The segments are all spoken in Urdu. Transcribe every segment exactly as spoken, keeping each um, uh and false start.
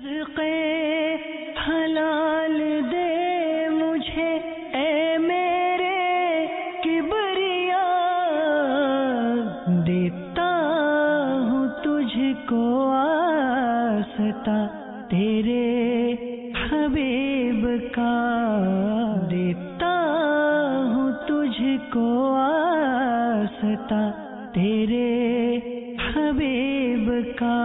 رزقے حلال دے مجھے اے میرے کبریا، دیتا ہوں تجھ کو آستا تیرے حبیب کا، دیتا ہوں تجھ کو آستا تیرے حبیب کا۔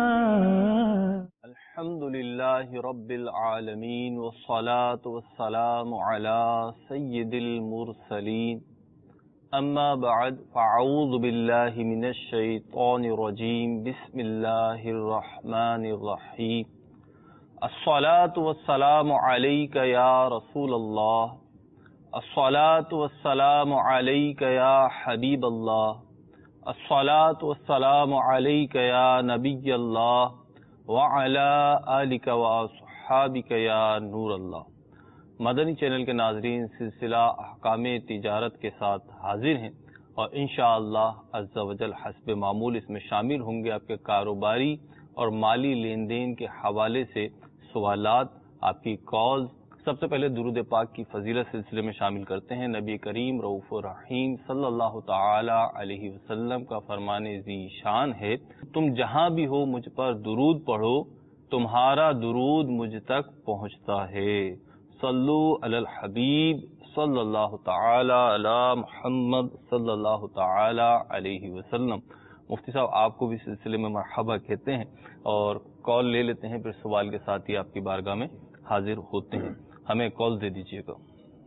الحمد للہ رب العالمین والصلاة والسلام علی سید المرسلین، اما بعد فاعوذ باللہ من الشیطان الرجیم، بسم اللہ الرحمن الرحیم۔ الصلاة والسلام علیک یا رسول اللہ، الصلاة والسلام علیک یا حبیب اللہ، الصلاة والسلام علیک یا نبی اللہ وعلی آلک واصحابک یا نور اللہ۔ مدنی چینل کے ناظرین، سلسلہ احکام تجارت کے ساتھ حاضر ہیں اور انشاءاللہ عز و جل حسب معمول اس میں شامل ہوں گے آپ کے کاروباری اور مالی لین دین کے حوالے سے سوالات، آپ کی کالز۔ سب سے پہلے درود پاک کی فضیلت سلسلے میں شامل کرتے ہیں۔ نبی کریم رؤوف الرحیم صلی اللہ تعالی علیہ وسلم کا فرمان ذی شان ہے، تم جہاں بھی ہو مجھ پر درود پڑھو، تمہارا درود مجھ تک پہنچتا ہے۔ صلو علی الحبیب صلی اللہ تعالی علی محمد صلی اللہ تعالی علیہ وسلم۔ مفتی صاحب آپ کو بھی سلسلے میں مرحبا کہتے ہیں اور کال لے لیتے ہیں، پھر سوال کے ساتھ ہی آپ کی بارگاہ میں حاضر ہوتے ہیں۔ ہمیں کال دے دیجیے گا۔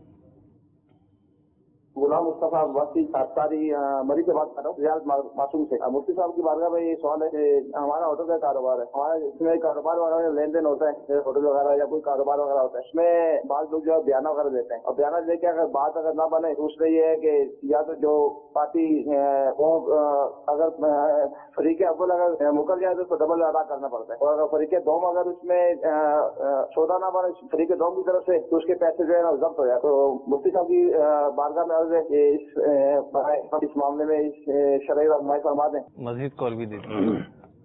غلام مصطفیٰ وسیع ساتاری مری سے بات کر رہا ہوں، ریاض معصوم سے۔ مفتی صاحب کی بارگاہ میں یہ سوال ہے کہ ہمارا ہوٹل کا کاروبار ہے، ہمارا اس میں کاروبار وغیرہ لین دین ہوتا ہے، ہوٹل وغیرہ یا کوئی کاروبار وغیرہ ہوتا ہے، اس میں بعض لوگ جو ہے بیانہ وغیرہ دیتے ہیں، اور بیانہ دے کے اگر بات اگر نہ بنے تو اس میں یہ ہے کہ یا تو جو پارٹی وہ اگر فریق اول اگر مکر جائے تو ڈبل ادا کرنا پڑتا ہے، اور اگر فریق دوم اگر اس میں سودا نہ بنے فریق دوم کی طرف سے تو اس کے پیسے جو ہے نا ضبط ہو جائے۔ تو مفتی صاحب کی بارگاہ میں اس اس معاملے میں شرعی رہنمائی فرما دیں۔ مزید کال بھی دیتے۔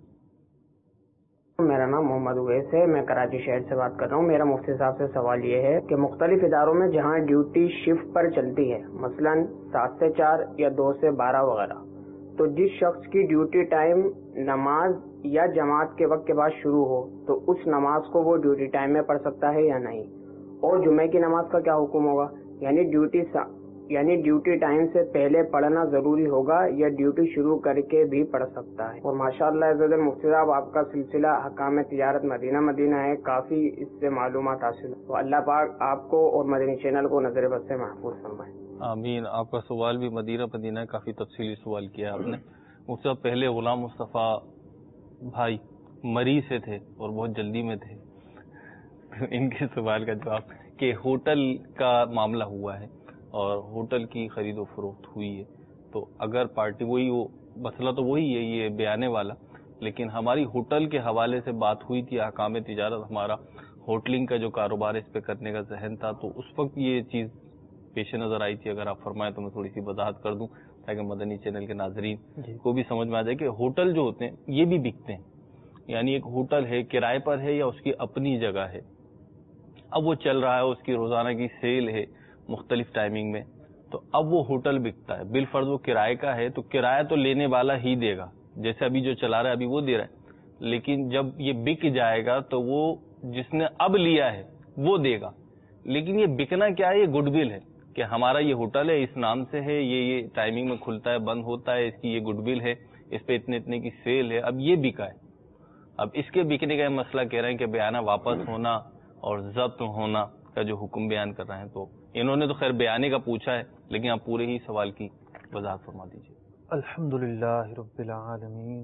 میرا نام محمد اویس ہے، میں کراچی شہر سے بات کر رہا ہوں۔ میرا مفتی صاحب سے سوال یہ ہے کہ مختلف اداروں میں جہاں ڈیوٹی شفٹ پر چلتی ہے، مثلا سات سے چار یا دو سے بارہ وغیرہ، تو جس شخص کی ڈیوٹی ٹائم نماز یا جماعت کے وقت کے بعد شروع ہو تو اس نماز کو وہ ڈیوٹی ٹائم میں پڑھ سکتا ہے یا نہیں؟ اور جمعے کی نماز کا کیا حکم ہوگا؟ یعنی ڈیوٹی سا... یعنی ڈیوٹی ٹائم سے پہلے پڑھنا ضروری ہوگا یا ڈیوٹی شروع کر کے بھی پڑھ سکتا ہے؟ اور ماشاءاللہ عزیز مفتی صاحب آپ کا سلسلہ حکام تجارت مدینہ مدینہ ہے، کافی اس سے معلومات حاصل ہے، تو اللہ پاک آپ کو اور مدنی چینل کو نظر بد سے محفوظ فرمائے۔ آمین۔ آپ کا سوال بھی مدینہ مدینہ ہے، کافی تفصیلی سوال کیا آپ نے۔ مفتی صاحب پہلے غلام مصطفیٰ بھائی مری سے تھے اور بہت جلدی میں تھے، ان کے سوال کا جواب کہ ہوٹل کا معاملہ ہوا ہے اور ہوٹل کی خرید و فروخت ہوئی ہے، تو اگر پارٹی وہی وہ مسئلہ تو وہی ہے یہ بیانے والا، لیکن ہماری ہوٹل کے حوالے سے بات ہوئی تھی، احکام تجارت ہمارا ہوٹلنگ کا جو کاروبار ہے اس پہ کرنے کا ذہن تھا، تو اس وقت یہ چیز پیش نظر آئی تھی۔ اگر آپ فرمائیں تو میں تھوڑی سی وضاحت کر دوں تاکہ مدنی چینل کے ناظرین جی کو بھی سمجھ میں آ جائے کہ ہوٹل جو ہوتے ہیں یہ بھی بکتے ہیں، یعنی ایک ہوٹل ہے کرائے پر ہے یا اس کی اپنی جگہ ہے، اب وہ چل رہا ہے، اس کی روزانہ کی سیل ہے مختلف ٹائمنگ میں، تو اب وہ ہوٹل بکتا ہے، بالفرض وہ کرائے کا ہے تو کرایہ تو لینے والا ہی دے گا، جیسے ابھی جو چلا رہا ہے ابھی وہ دے رہا ہے، لیکن جب یہ بک جائے گا تو وہ جس نے اب لیا ہے وہ دے گا۔ لیکن یہ بکنا کیا ہے؟ یہ گڈ ول ہے کہ ہمارا یہ ہوٹل ہے، اس نام سے ہے، یہ یہ ٹائمنگ میں کھلتا ہے بند ہوتا ہے، اس کی یہ گڈ ول ہے، اس پہ اتنے اتنے کی سیل ہے، اب یہ بکا ہے۔ اب اس کے بکنے کا مسئلہ کہہ رہے ہیں کہ بیانہ واپس ہونا اور ضبط ہونا کا جو حکم بیان کر رہے ہیں، تو انہوں نے تو خیر بیانے کا پوچھا ہے، لیکن آپ پورے ہی سوال کی وضاحت فرما دیجیے۔ الحمدللہ رب العالمین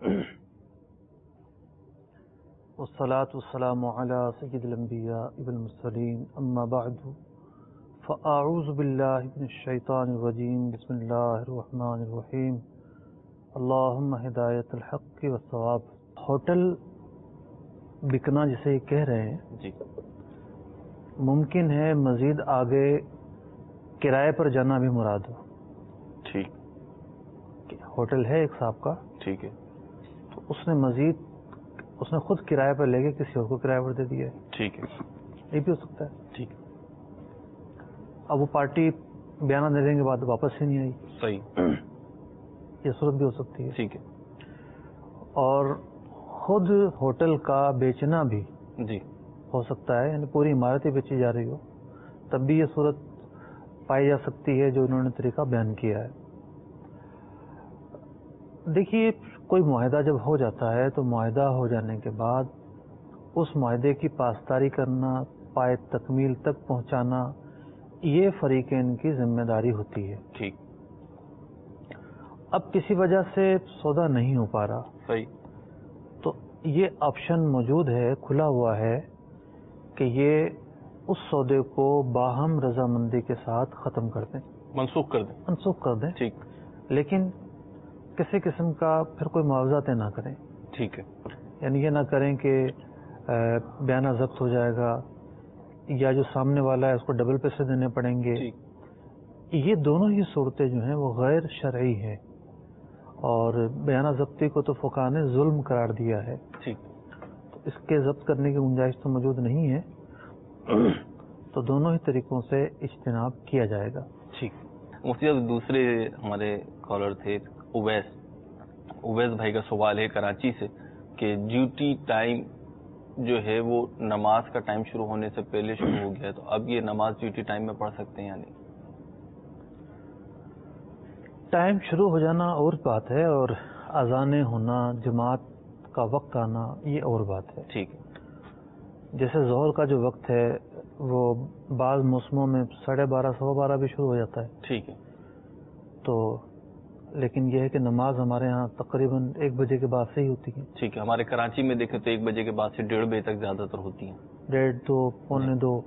والصلاة والسلام علی سید الانبیاء والمرسلین، اما بعد فاعوذ باللہ من الشیطان الرجیم، بسم اللہ الرحمن الرحیم، اللہم ہدایت الحق والصواب۔ ہوٹل بکنا جسے کہہ رہے ہیں جی، ممکن ہے مزید آگے کرائے پر جانا بھی مراد ہو۔ ٹھیک، ہوٹل ہے ایک صاحب کا، ٹھیک ہے، تو اس نے مزید اس نے خود کرایہ پر لے کے کسی اور کو کرایہ پر دے دیا ہے. ٹھیک ہے. یہ بھی ہو سکتا ہے. ٹھیک. اب وہ پارٹی بیانہ دینے کے بعد واپس ہی نہیں آئی. صحیح. یہ صورت بھی ہو سکتی ہے. ٹھیک ہے. اور خود ہوٹل کا بیچنا بھی جی ہو سکتا ہے, یعنی پوری عمارت ہی بیچی جا رہی ہو, تب بھی یہ صورت پائی جا سکتی ہے جو انہوں نے طریقہ بیان کیا ہے. دیکھیے, کوئی معاہدہ جب ہو جاتا ہے تو معاہدہ ہو جانے کے بعد اس معاہدے کی پاسداری کرنا, پائے تکمیل تک پہنچانا, یہ فریقین کی ذمہ داری ہوتی ہے. ٹھیک. اب کسی وجہ سے سودا نہیں ہو پا رہا, صحیح, تو یہ آپشن موجود ہے, کھلا ہوا ہے کہ یہ اس سودے کو باہم رضامندی کے ساتھ ختم کر دیں, منسوخ کر دیں. منسوخ کر دیں. ٹھیک. لیکن کسی قسم کا پھر کوئی معاوضہ طے نہ کریں. ٹھیک ہے. یعنی یہ نہ کریں کہ بیانہ ضبط ہو جائے گا یا جو سامنے والا ہے اس کو ڈبل پیسے دینے پڑیں گے. ٹھیک. یہ دونوں ہی صورتیں جو ہیں وہ غیر شرعی ہیں, اور بیانہ ضبطی کو تو فقہاء نے ظلم قرار دیا ہے. ٹھیک. تو اس کے ضبط کرنے کی گنجائش تو موجود نہیں ہے, تو دونوں ہی طریقوں سے اجتناب کیا جائے گا. ٹھیک. مفتی صاحب, دوسرے ہمارے کالر تھے اویس اویس بھائی کا سوال ہے کراچی سے کہ ڈیوٹی ٹائم جو ہے وہ نماز کا ٹائم شروع ہونے سے پہلے شروع ہو گیا ہے, تو اب یہ نماز ڈیوٹی ٹائم میں پڑھ سکتے ہیں یا نہیں؟ ٹائم شروع ہو جانا اور بات ہے, اور اذان ہونا, جماعت کا وقت آنا, یہ اور بات ہے. ٹھیک ہے. جیسے ظہر کا جو وقت ہے وہ بعض موسموں میں ساڑھے بارہ سوا بارہ بھی شروع ہو جاتا ہے. ٹھیک ہے. تو لیکن یہ ہے کہ نماز ہمارے ہاں تقریباً ایک بجے کے بعد سے ہی ہوتی ہے. ٹھیک ہے. ہمارے کراچی میں دیکھیں تو ایک بجے کے بعد سے ڈیڑھ بجے تک زیادہ تر ہوتی ہیں. ڈیڑھ دو پونے دو.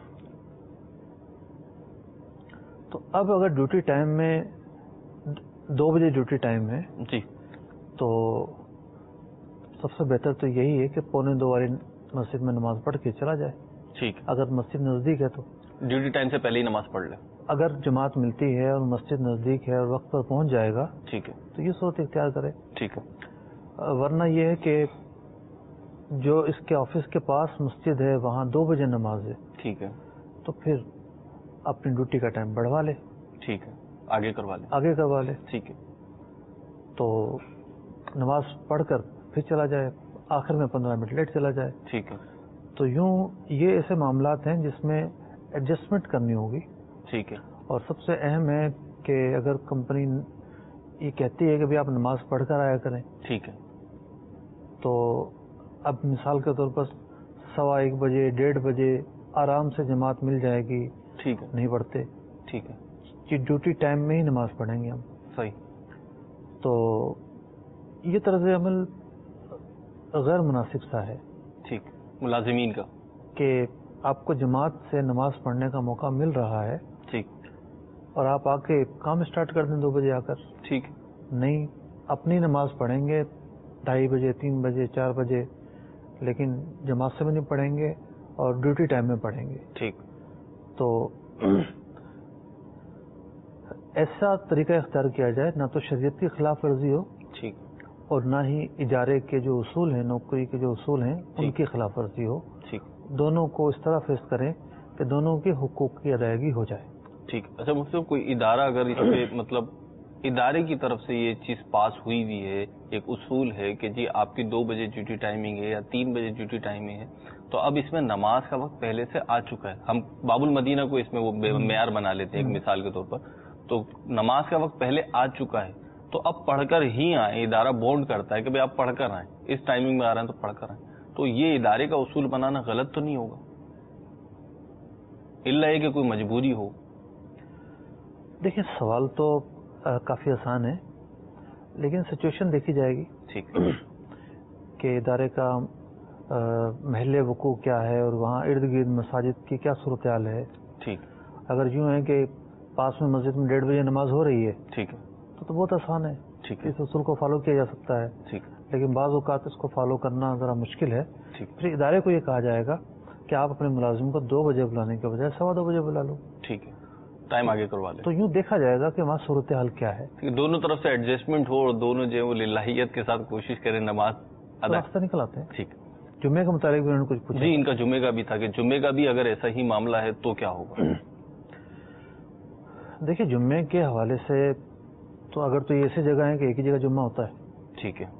تو اب اگر ڈیوٹی ٹائم میں دو بجے ڈیوٹی ٹائم ہے جی, تو سب سے بہتر تو یہی ہے کہ پونے دو والی مسجد میں نماز پڑھ کے چلا جائے. ٹھیک. اگر مسجد نزدیک ہے تو ڈیوٹی ٹائم سے پہلے ہی نماز پڑھ لیں. اگر جماعت ملتی ہے اور مسجد نزدیک ہے اور وقت پر پہنچ جائے گا, ٹھیک ہے, تو یہ صورت اختیار کرے. ٹھیک ہے. ورنہ یہ ہے کہ جو اس کے آفس کے پاس مسجد ہے وہاں دو بجے نماز ہے, ٹھیک ہے, تو پھر اپنی ڈیوٹی کا ٹائم بڑھوا لے. ٹھیک ہے, آگے کروا لیں. آگے کروا لے. ٹھیک ہے. تو نماز پڑھ کر پھر چلا جائے, آخر میں پندرہ منٹ لیٹ چلا جائے. ٹھیک ہے. تو یوں یہ ایسے معاملات ہیں جس میں ایڈجسٹمنٹ کرنی ہوگی. ٹھیک ہے. اور سب سے اہم ہے کہ اگر کمپنی یہ کہتی ہے کہ بھی آپ نماز پڑھ کر آیا کریں, ٹھیک ہے, تو اب مثال کے طور پر سوا ایک بجے ڈیڑھ بجے آرام سے جماعت مل جائے گی. ٹھیک ہے. نہیں پڑھتے. ٹھیک ہے. کہ ڈیوٹی ٹائم میں ہی نماز پڑھیں گے ہم. صحیح. تو یہ طرز عمل غیر مناسب سا ہے. ٹھیک. ملازمین کا کہ آپ کو جماعت سے نماز پڑھنے کا موقع مل رہا ہے, ٹھیک, اور آپ آ کے کام اسٹارٹ کر دیں دو بجے آ کر. ٹھیک. نہیں, اپنی نماز پڑھیں گے ڈھائی بجے تین بجے چار بجے, لیکن جماعت سے بھی نہیں پڑھیں گے اور ڈیوٹی ٹائم میں پڑھیں گے. ٹھیک. تو ایسا طریقہ اختیار کیا جائے نہ تو شریعت کی خلاف ورزی ہو, ٹھیک, اور نہ ہی ادارے کے جو اصول ہیں, نوکری کے جو اصول ہیں ان کی خلاف ورزی ہو. ٹھیک. دونوں کو اس طرح فیس کریں کہ دونوں کے حقوق کی ادائیگی ہو جائے. ٹھیک. اچھا مطلب کوئی ادارہ اگر اس پہ مطلب ادارے کی طرف سے یہ چیز پاس ہوئی ہوئی ہے, ایک اصول ہے کہ جی آپ کی دو بجے ڈیوٹی ٹائمنگ ہے یا تین بجے ڈیوٹی ٹائمنگ ہے, تو اب اس میں نماز کا وقت پہلے سے آ چکا ہے. ہم باب المدینہ کو اس میں وہ معیار بنا لیتے ہیں ایک مثال کے طور پر, تو نماز کا وقت پہلے آ چکا ہے, تو اب پڑھ کر ہی آئیں. ادارہ بونڈ کرتا ہے کہ بھائی آپ پڑھ کر آئیں, اس ٹائمنگ میں آ رہے ہیں تو پڑھ کر آئیں. تو یہ ادارے کا اصول بنانا غلط تو نہیں ہوگا, الا یہ کہ کوئی مجبوری ہو؟ دیکھیں, سوال تو آ, کافی آسان ہے, لیکن سچویشن دیکھی جائے گی. ٹھیک. کہ ادارے کا محل وقوع کیا ہے اور وہاں ارد گرد مساجد کی کیا صورتحال ہے. ٹھیک. اگر یوں ہے کہ پاس میں مسجد میں ڈیڑھ بجے نماز ہو رہی ہے, ٹھیک ہے, تو تو بہت آسان ہے. ٹھیک ہے. اس اصول کو فالو کیا جا سکتا ہے. ٹھیک. لیکن بعض اوقات اس کو فالو کرنا ذرا مشکل ہے. ٹھیک. پھر ادارے کو یہ کہا جائے گا کہ آپ اپنے ملازم کو دو بجے بلانے کے بجائے سوا دو بجے بلا لو. ٹھیک ہے, ٹائم آگے کروا لیں. تو یوں دیکھا جائے گا کہ وہاں صورتحال کیا ہے. دونوں طرف سے ایڈجسٹمنٹ ہو اور دونوں جو ہے وہ للہیت کے ساتھ کوشش کریں نماز راستہ نکل آتے ہیں. ٹھیک. جمعے کے متعلق بھی انہوں نے کچھ پوچھا. جی ان کا جمعے کا بھی تھا کہ جمعے کا بھی اگر ایسا ہی معاملہ ہے تو کیا ہوگا. دیکھیے جمعے کے حوالے سے تو اگر تو یہ ایسی جگہ ہے کہ ایک ہی جگہ جمعہ ہوتا ہے. ٹھیک ہے.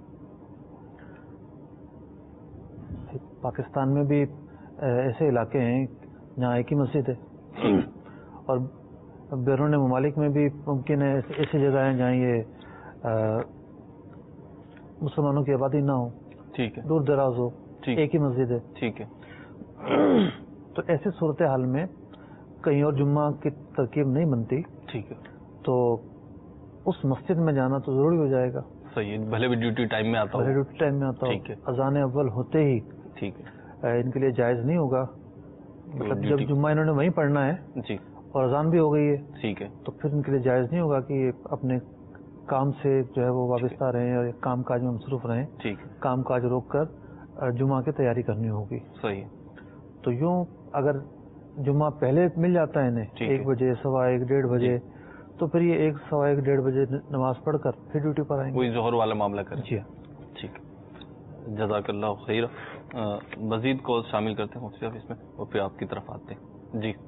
پاکستان میں بھی ایسے علاقے ہیں جہاں ایک ہی مسجد ہے, اور بیرون ممالک میں بھی ممکن ہے ایسی جگہ ہیں جہاں یہ مسلمانوں کی آبادی نہ ہو. ٹھیک ہے. دور دراز ہو, ایک ہی مسجد ہے. ٹھیک ہے. تو ایسی صورتحال میں کہیں اور جمعہ کی ترکیب نہیں بنتی. ٹھیک ہے. تو اس مسجد میں جانا تو ضروری ہو جائے گا. صحیح, بھلے بھی ڈیوٹی ٹائم میں آتا ہو. بھلے ڈیوٹی ٹائم میں آتا ہو. ٹھیک ہے. اذان اول ہوتے ہی. ٹھیک ہے. ان کے لیے جائز نہیں ہوگا, مطلب جب جمعہ انہوں نے وہیں پڑھنا ہے جی اور اذان بھی ہو گئی ہے. ٹھیک ہے. تو پھر ان کے لیے جائز نہیں ہوگا کہ اپنے کام سے جو ہے وہ وابستہ رہیں اور کام کاج میں مصروف رہیں. ٹھیک ہے. کام کاج روک کر جمعہ کی تیاری کرنی ہوگی. صحیح. تو یوں اگر جمعہ پہلے مل جاتا ہے انہیں ایک بجے سوا ایک ڈیڑھ بجے, تو پھر یہ ایک سوا ایک ڈیڑھ بجے نماز پڑھ کر پھر ڈیوٹی پر آئیں گے. وہی ظہر والا معاملہ کریں. جی ٹھیک. جزاک اللہ خیر. مزید کال شامل کرتے ہیں مفتی صاحب اس میں اور پھر آپ کی طرف آتے ہیں. جی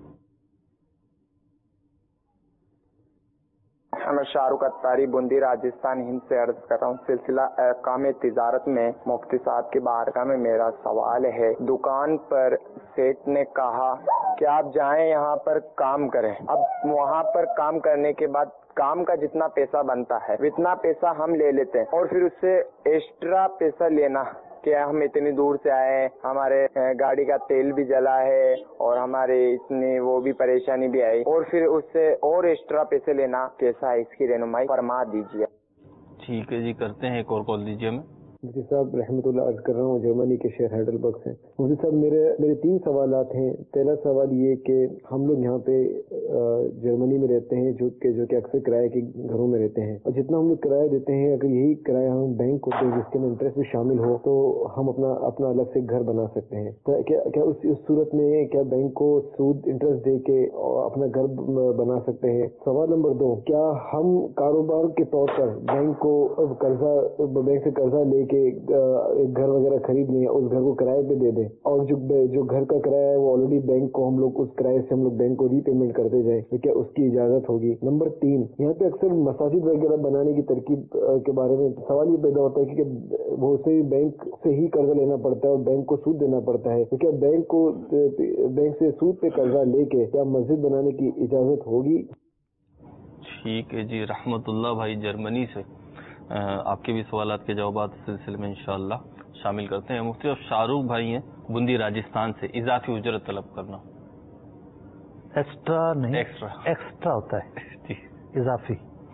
میں شاہ رخ اتاری بوندی راجستھان ہند سے عرض کر رہا ہوں. سلسلہ احکام تجارت میں مفتی صاحب کی بارگاہ میں میرا سوال ہے. دکان پر سیٹ نے کہا کہ آپ جائیں یہاں پر کام کریں. اب وہاں پر کام کرنے کے بعد کام کا جتنا پیسہ بنتا ہے اتنا پیسہ ہم لے لیتے ہیں, اور پھر اس سے ایکسٹرا پیسہ لینا کہ ہم اتنی دور سے آئے, ہمارے گاڑی کا تیل بھی جلا ہے اور ہمارے اتنی وہ بھی پریشانی بھی آئی, اور پھر اس سے اور ایکسٹرا پیسے لینا کیسا ہے, اس کی رہنمائی فرما دیجیے. ٹھیک ہے جی, کرتے ہیں ایک اور کال دیجیے ہمیں. مفتی صاحب رحمۃ اللہ عرض کر رہا ہوں جرمنی کے شہر ہیڈلبرگ سے. مفتی صاحب میرے میرے تین سوالات ہیں. پہلا سوال یہ کہ ہم لوگ یہاں پہ جرمنی میں رہتے ہیں جو کہ جو کہ اکثر کرائے کے گھروں میں رہتے ہیں, اور جتنا ہم لوگ کرایہ دیتے ہیں اگر یہی کرایہ ہم بینک کو دیں جس کے اندر انٹرسٹ بھی شامل ہو تو ہم اپنا اپنا الگ سے گھر بنا سکتے ہیں. کیا اس صورت میں کیا بینک کو سود انٹرسٹ دے کے اپنا گھر بنا سکتے ہیں؟ سوال نمبر دو, کیا ہم کاروبار کے طور پر بینک کو قرضہ بینک سے قرضہ لے کے ایک گھر وغیرہ خرید لیں, اس گھر کو کرائے پہ دے دیں, اور جو جو گھر کا کرایہ ہے وہ آلریڈی بینک کو ہم لوگ اس کرائے سے ہم لوگ بینک کو ری پیمنٹ کرتے جائیں, تو کیا اس کی اجازت ہوگی؟ نمبر تین, یہاں پہ اکثر مساجد وغیرہ بنانے کی ترکیب کے بارے میں سوال یہ پیدا ہوتا ہے کہ وہ اسے بینک سے ہی قرضہ لینا پڑتا ہے اور بینک کو سود دینا پڑتا ہے, تو کیا بینک کو بینک سے سود پہ قرضہ لے کے کیا مسجد بنانے کی اجازت ہوگی؟ ٹھیک ہے جی, رحمت اللہ بھائی جرمنی سے آپ کے بھی سوالات کے جوابات سلسلے میں انشاءاللہ شامل کرتے ہیں. مفتی صاحب شاہ رخ بھائی ہیں بوندی راجستھان سے, اضافی اجرت طلب کرنا. ایکسٹرا نہیں, ایکسٹرا ایکسٹرا ہوتا ہے جی, اضافی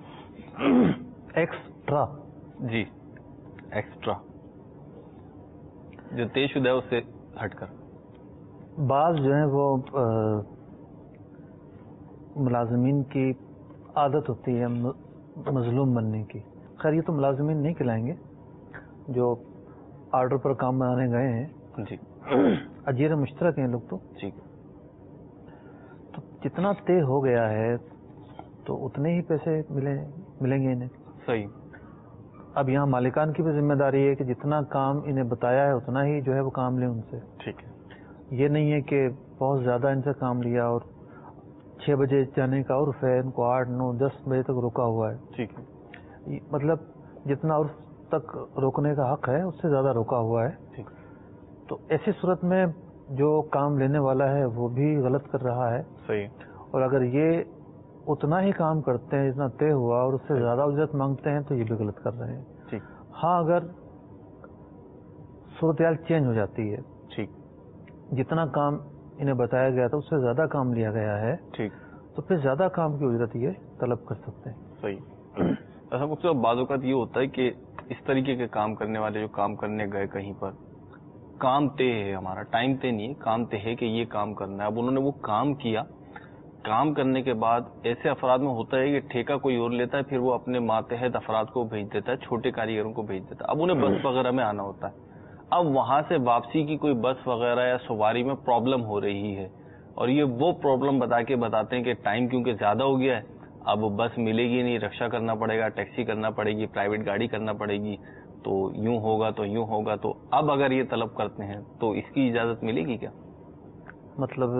ایکسٹرا. جی ایکسٹرا جو طے شدہ ہے اس سے ہٹ کر. بعض جو ہیں وہ ملازمین کی عادت ہوتی ہے مظلوم بننے کی. خیر یہ تو ملازمین نہیں کھلائیں گے جو آرڈر پر کام بنانے گئے ہیں. جی اجیر مشترک ہیں لوگ تو. ٹھیک. تو جتنا طے ہو گیا ہے تو اتنے ہی پیسے ملیں ملیں گے انہیں. صحیح. اب یہاں مالکان کی بھی ذمہ داری ہے کہ جتنا کام انہیں بتایا ہے اتنا ہی جو ہے وہ کام لیں ان سے. ٹھیک ہے. یہ نہیں ہے کہ بہت زیادہ ان سے کام لیا اور چھ بجے جانے کا عرف ہے, ان کو آٹھ نو دس بجے تک روکا ہوا ہے. ٹھیک ہے. مطلب جتنا عرف تک روکنے کا حق ہے اس سے زیادہ روکا ہوا ہے. ٹھیک. تو ایسی صورت میں جو کام لینے والا ہے وہ بھی غلط کر رہا ہے. صحیح. اور اگر یہ اتنا ہی کام کرتے ہیں جتنا طے ہوا اور اس سے زیادہ اجرت مانگتے ہیں تو یہ بھی غلط کر رہے ہیں. ٹھیک. ہاں اگر صورتحال چینج ہو جاتی ہے, ٹھیک, جتنا کام انہیں بتایا گیا تھا اس سے زیادہ کام لیا گیا ہے, ٹھیک, تو پھر زیادہ کام کی اجرت یہ طلب کر سکتے ہیں. صحیح. ایسا مطلب بعض اوقات یہ ہوتا ہے کہ اس طریقے کے کام کرنے والے جو کام کرنے گئے کہیں پر, کام طے ہے, ہمارا ٹائم طے نہیں ہے, کام طے ہے کہ یہ کام کرنا ہے. اب انہوں نے وہ کام کیا, کام کرنے کے بعد ایسے افراد میں ہوتا ہے کہ ٹھیکہ کوئی اور لیتا ہے, پھر وہ اپنے ماتحت افراد کو بھیج دیتا ہے, چھوٹے کاریگروں کو بھیج دیتا ہے. اب انہیں بس وغیرہ میں آنا ہوتا ہے. اب وہاں سے واپسی کی کوئی بس وغیرہ یا سواری میں پرابلم ہو رہی ہے, اور یہ وہ پرابلم بتا کے بتاتے ہیں کہ ٹائم کیونکہ زیادہ ہو گیا ہے, اب بس ملے گی نہیں, رکشہ کرنا پڑے گا, ٹیکسی کرنا پڑے گی, پرائیویٹ گاڑی کرنا پڑے گی, تو یوں ہوگا تو یوں ہوگا، تو اب اگر یہ طلب کرتے ہیں تو اس کی اجازت ملے گی کیا؟ مطلب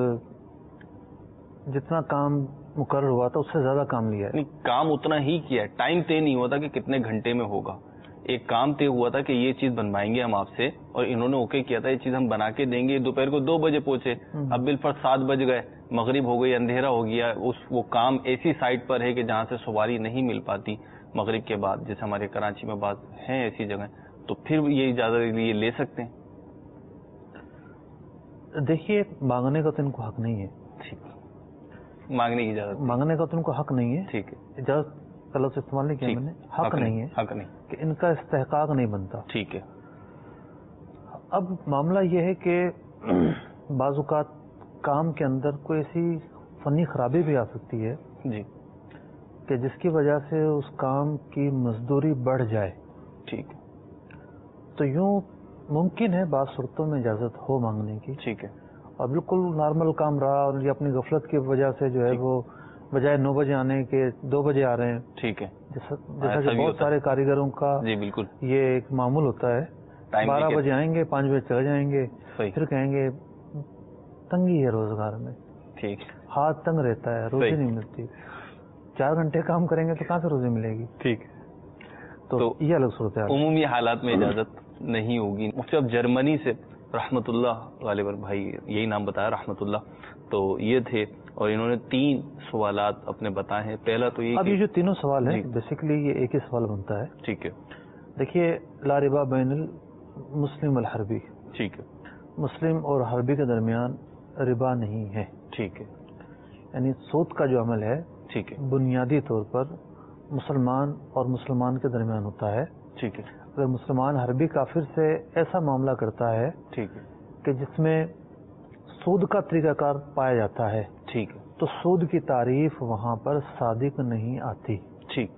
جتنا کام مقرر ہوا تھا اس سے زیادہ کام لیا ہے؟ نہیں، کام اتنا ہی کیا ہے، ٹائم طے نہیں ہوتا کہ کتنے گھنٹے میں ہوگا. ایک کام طے ہوا تھا کہ یہ چیز بنوائیں گے ہم آپ سے، اور انہوں نے اوکے کیا تھا یہ چیز ہم بنا کے دیں گے. دوپہر کو دو بجے پہنچے، اب بالفرض سات بج گئے، مغرب ہو گئی، اندھیرا ہو گیا. اس وہ کام ایسی سائٹ پر ہے کہ جہاں سے سواری نہیں مل پاتی مغرب کے بعد، جیسے ہمارے کراچی میں بات ہیں ایسی جگہ، تو پھر یہ اجازت یہ لے سکتے ہیں. دیکھیے مانگنے کا تو ان کو حق نہیں ہے. ٹھیک، مانگنے کی اجازت مانگنے کا تو ان کو حق نہیں ہے. ٹھیک ہے، اجازت کا لفظ استعمال نہیں کیا میں نے، حق نہیں ہے، حق نہیں کہ ان کا استحقاق نہیں بنتا. ٹھیک ہے. اب معاملہ یہ ہے کہ بعض اوقات کام کے اندر کوئی ایسی فنی خرابی بھی آ سکتی ہے جی کہ جس کی وجہ سے اس کام کی مزدوری بڑھ جائے. ٹھیک ہے. تو یوں ممکن ہے بعض صورتوں میں اجازت ہو مانگنے کی. ٹھیک ہے. اور بالکل نارمل کام رہا اور یہ اپنی غفلت کی وجہ سے جو ہے وہ بجائے نو بجے آنے کے دو بجے آ رہے ہیں. ٹھیک ہے. جیسا جیسا کہ بہت سارے کاریگروں کا جی بالکل یہ ایک معمول ہوتا ہے، بارہ بجے آئیں گے، پانچ بجے چلے جائیں گے، پھر کہیں گے تنگی ہے روزگار میں. ٹھیک. ہاتھ تنگ رہتا ہے، روزی نہیں ملتی. چار گھنٹے کام کریں گے تو کہاں سے روزی ملے گی؟ ٹھیک. تو یہ الگ صورت ہے. عمومی حالات میں اجازت نہیں ہوگی. مفتی اب جرمنی سے رحمت اللہ غالباً بھائی یہی نام بتایا رحمت اللہ، تو یہ تھے اور انہوں نے تین سوالات اپنے بتائے ہیں. پہلا تو یہ اب یہ جو تینوں سوال ہیں جی. بیسیکلی یہ ایک ہی سوال بنتا ہے. ٹھیک ہے. دیکھیے لا ربا بین المسلم والحربی، ٹھیک ہے، مسلم اور حربی کے درمیان ربا نہیں ہے. ٹھیک ہے. یعنی سود کا جو عمل ہے ٹھیک ہے، بنیادی طور پر مسلمان اور مسلمان کے درمیان ہوتا ہے. ٹھیک ہے. اگر مسلمان حربی کافر سے ایسا معاملہ کرتا ہے ٹھیک ہے کہ جس میں سود کا طریقہ کار پایا جاتا ہے، ٹھیک ہے، تو سود کی تعریف وہاں پر صادق نہیں آتی. ٹھیک.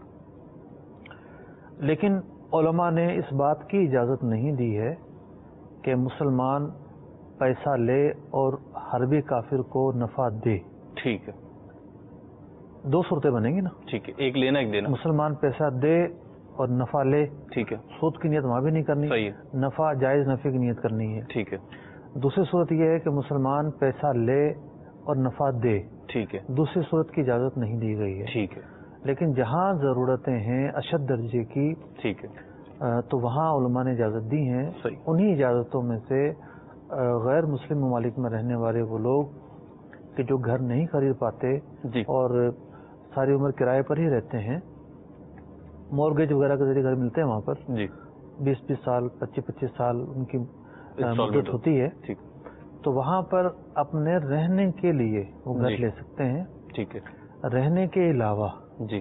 لیکن علماء نے اس بات کی اجازت نہیں دی ہے کہ مسلمان پیسہ لے اور حربی کافر کو نفع دے. ٹھیک ہے. دو صورتیں بنیں گی نا. ٹھیک ہے، ایک لینا ایک دینا. مسلمان پیسہ دے اور نفع لے. ٹھیک ہے. سود کی نیت وہاں بھی نہیں کرنی، صحیح ہے. نفع جائز نفع کی نیت کرنی ہے. ٹھیک ہے. دوسری صورت یہ ہے کہ مسلمان پیسہ لے اور نفع دے. ٹھیک ہے. دوسری صورت کی اجازت نہیں دی گئی ہے. ٹھیک ہے. لیکن جہاں ضرورتیں ہیں اشد درجے کی، ٹھیک ہے، تو وہاں علماء نے اجازت دی ہیں. صحیح. انہی اجازتوں میں سے غیر مسلم ممالک میں رہنے والے وہ لوگ کہ جو گھر نہیں خرید پاتے جی اور ساری عمر کرائے پر ہی رہتے ہیں، مورگیج وغیرہ کے ذریعے گھر ملتے ہیں وہاں پر، جی بیس بیس سال پچیس پچیس سال ان کی مدت ہوتی ہے. ٹھیک. تو وہاں پر اپنے رہنے کے لیے وہ گھر جی. لے سکتے ہیں. ٹھیک ہے. رہنے کے علاوہ جی.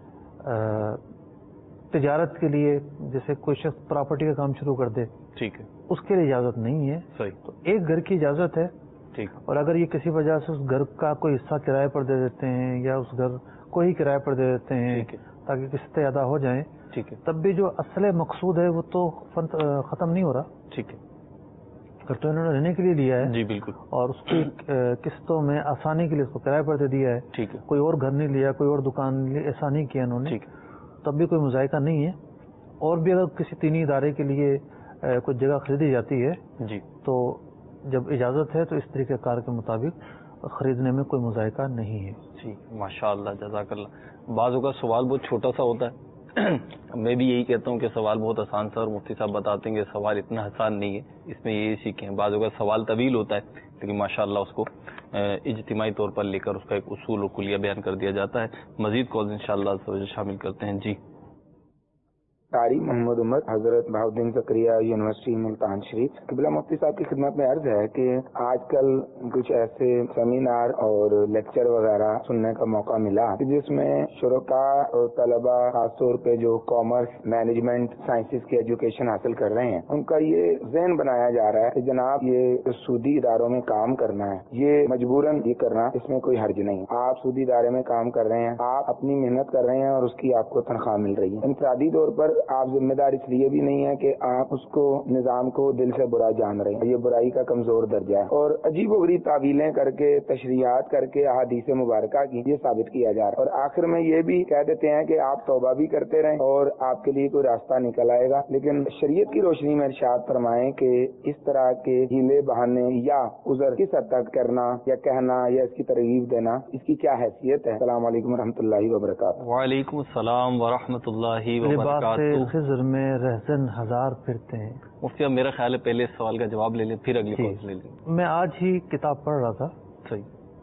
تجارت کے لیے جیسے کوئی شخص پراپرٹی کا کام شروع کر دے، ٹھیک ہے، اس کے لیے اجازت نہیں ہے. صحیح. تو ایک گھر کی اجازت ہے. ٹھیک. اور اگر یہ کسی وجہ سے اس گھر کا کوئی حصہ کرائے پر دے دیتے ہیں یا اس گھر کو ہی کرائے پر دے دیتے ہیں ٹھیک ہے. تاکہ قسطیں ادا ہو جائیں، ٹھیک ہے. تب بھی جو اصل مقصود ہے وہ تو ختم نہیں ہو رہا. ٹھیک ہے. اگر تو انہوں نے رہنے کے لیے لیا ہے جی بالکل. اور اس کی قسطوں میں آسانی کے لیے اس کو کرائے پر دے دیا ہے، ٹھیک ہے. کوئی اور گھر نہیں لیا، کوئی اور دکان نہیں لی، ایسا نہیں کیا انہوں نے، ٹھیک. تب بھی کوئی مذائقہ نہیں ہے. اور بھی اگر کسی دینی ادارے کے لیے کوئی جگہ خریدی جاتی ہے جی تو جب اجازت ہے تو اس طریقہ کار کے مطابق خریدنے میں کوئی مذائقہ نہیں ہے. جی ماشاء اللہ، جزاک اللہ. بعضوں کا سوال بہت چھوٹا سا ہوتا ہے، میں بھی یہی کہتا ہوں کہ سوال بہت آسان سا، اور مفتی صاحب بتاتے ہیں کہ سوال اتنا آسان نہیں ہے، اس میں یہ سیکھیں. بعضوں کا سوال طویل ہوتا ہے لیکن ماشاء اللہ اس کو اجتماعی طور پر لے کر اس کا ایک اصول و کلیہ بیان کر دیا جاتا ہے. مزید کالز انشاءاللہ شامل کرتے ہیں. جی قاری محمد عمر، حضرت بہاؤالدین زکریا یونیورسٹی ملتان شریف. قبلہ مفتی صاحب کی خدمت میں عرض ہے کہ آج کل کچھ ایسے سیمینار اور لیکچر وغیرہ سننے کا موقع ملا جس میں شرکاء اور طلباء خاص طور پہ جو کامرس، مینجمنٹ، سائنسز کی ایجوکیشن حاصل کر رہے ہیں، ان کا یہ ذہن بنایا جا رہا ہے کہ جناب یہ سودی اداروں میں کام کرنا ہے، یہ مجبوراً یہ کرنا، اس میں کوئی حرج نہیں. آپ سودی ادارے میں کام کر رہے ہیں، آپ اپنی محنت کر رہے ہیں اور اس کی آپ کو تنخواہ مل رہی ہے. انفرادی طور پر آپ ذمہ دار اس لیے بھی نہیں ہے کہ آپ اس کو نظام کو دل سے برا جان رہے ہیں، یہ برائی کا کمزور درجہ ہے، اور عجیب و غریب تعویلیں کر کے تشریحات کر کے احادیث مبارکہ کی یہ ثابت کیا جا رہا ہے، اور آخر میں یہ بھی کہہ دیتے ہیں کہ آپ توبہ بھی کرتے رہیں اور آپ کے لیے کوئی راستہ نکل آئے گا۔ لیکن شریعت کی روشنی میں ارشاد فرمائیں کہ اس طرح کے ہیلے بہانے یا عذر کس حد تک کرنا یا کہنا یا اس کی ترغیب دینا، اس کی کیا حیثیت ہے؟ السلام علیکم و رحمۃ اللہ وبرکاتہ۔ وعلیکم السلام ورحمۃ اللہ لباس وبرکاتہ۔ خضر میں رہزن ہزار پھرتے ہیں۔ مفتی اب میرا خیال ہے پہلے اس سوال کا جواب لے لیں پھر اگلی جی، کال لے لیں۔ میں آج ہی کتاب پڑھ رہا تھا، صحیح،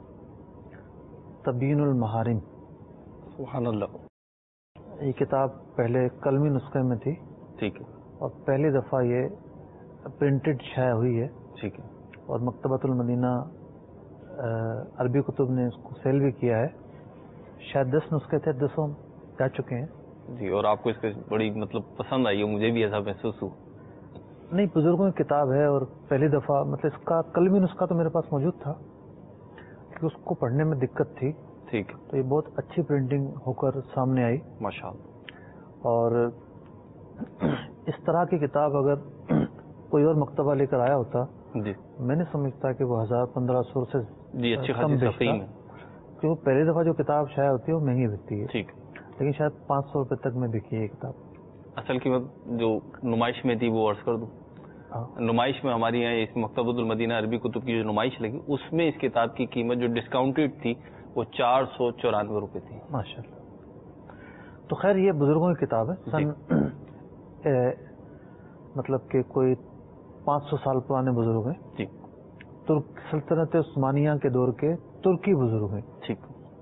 تبیین المحارم۔ سبحان اللہ۔ یہ کتاب پہلے قلمی نسخے میں تھی ٹھیک ہے، اور پہلی دفعہ یہ پرنٹڈ شائع ہوئی ہے، ٹھیک ہے، اور مکتبۃ المدینہ عربی کتب نے اس کو سیل بھی کیا ہے۔ شاید دس نسخے تھے، دسوں جا چکے ہیں۔ جی، اور آپ کو اس کی بڑی مطلب پسند آئی ہو، مجھے بھی ایسا محسوس ہوا۔ نہیں، بزرگوں کی کتاب ہے اور پہلی دفعہ مطلب اس کا قلمی نسخہ تو میرے پاس موجود تھا کہ اس کو پڑھنے میں دقت تھی، ٹھیک ہے، تو یہ بہت اچھی پرنٹنگ ہو کر سامنے آئی، ماشاء اللہ۔ اور اس طرح کی کتاب اگر کوئی اور مکتبہ لے کر آیا ہوتا، جی میں نہیں سمجھتا کہ وہ ہزار پندرہ سو سے جی، اچھی کم خاصی بیچتا، تقسیم ہے، کہ وہ پہلی دفعہ جو کتاب شائع ہوتی ہے وہ مہنگی بکتی ہے، ٹھیک ہے۔ لیکن شاید پانچ سو روپے تک میں بکی ہے یہ کتاب۔ اصل قیمت جو نمائش میں تھی وہ عرض کر دوں، ہاں، نمائش میں ہماری یہاں اس مکتبۃ المدینہ عربی کتب کی جو نمائش لگی اس میں اس کتاب کی قیمت جو ڈسکاؤنٹڈ تھی وہ چار سو چورانوے روپے تھی۔ ماشاء اللہ۔ تو خیر یہ بزرگوں کی کتاب ہے، سن اے، مطلب کہ کوئی پانچ سو سال پرانے بزرگ ہیں، جی، ترک سلطنت عثمانیہ کے دور کے ترکی بزرگ ہیں۔ ٹھیک،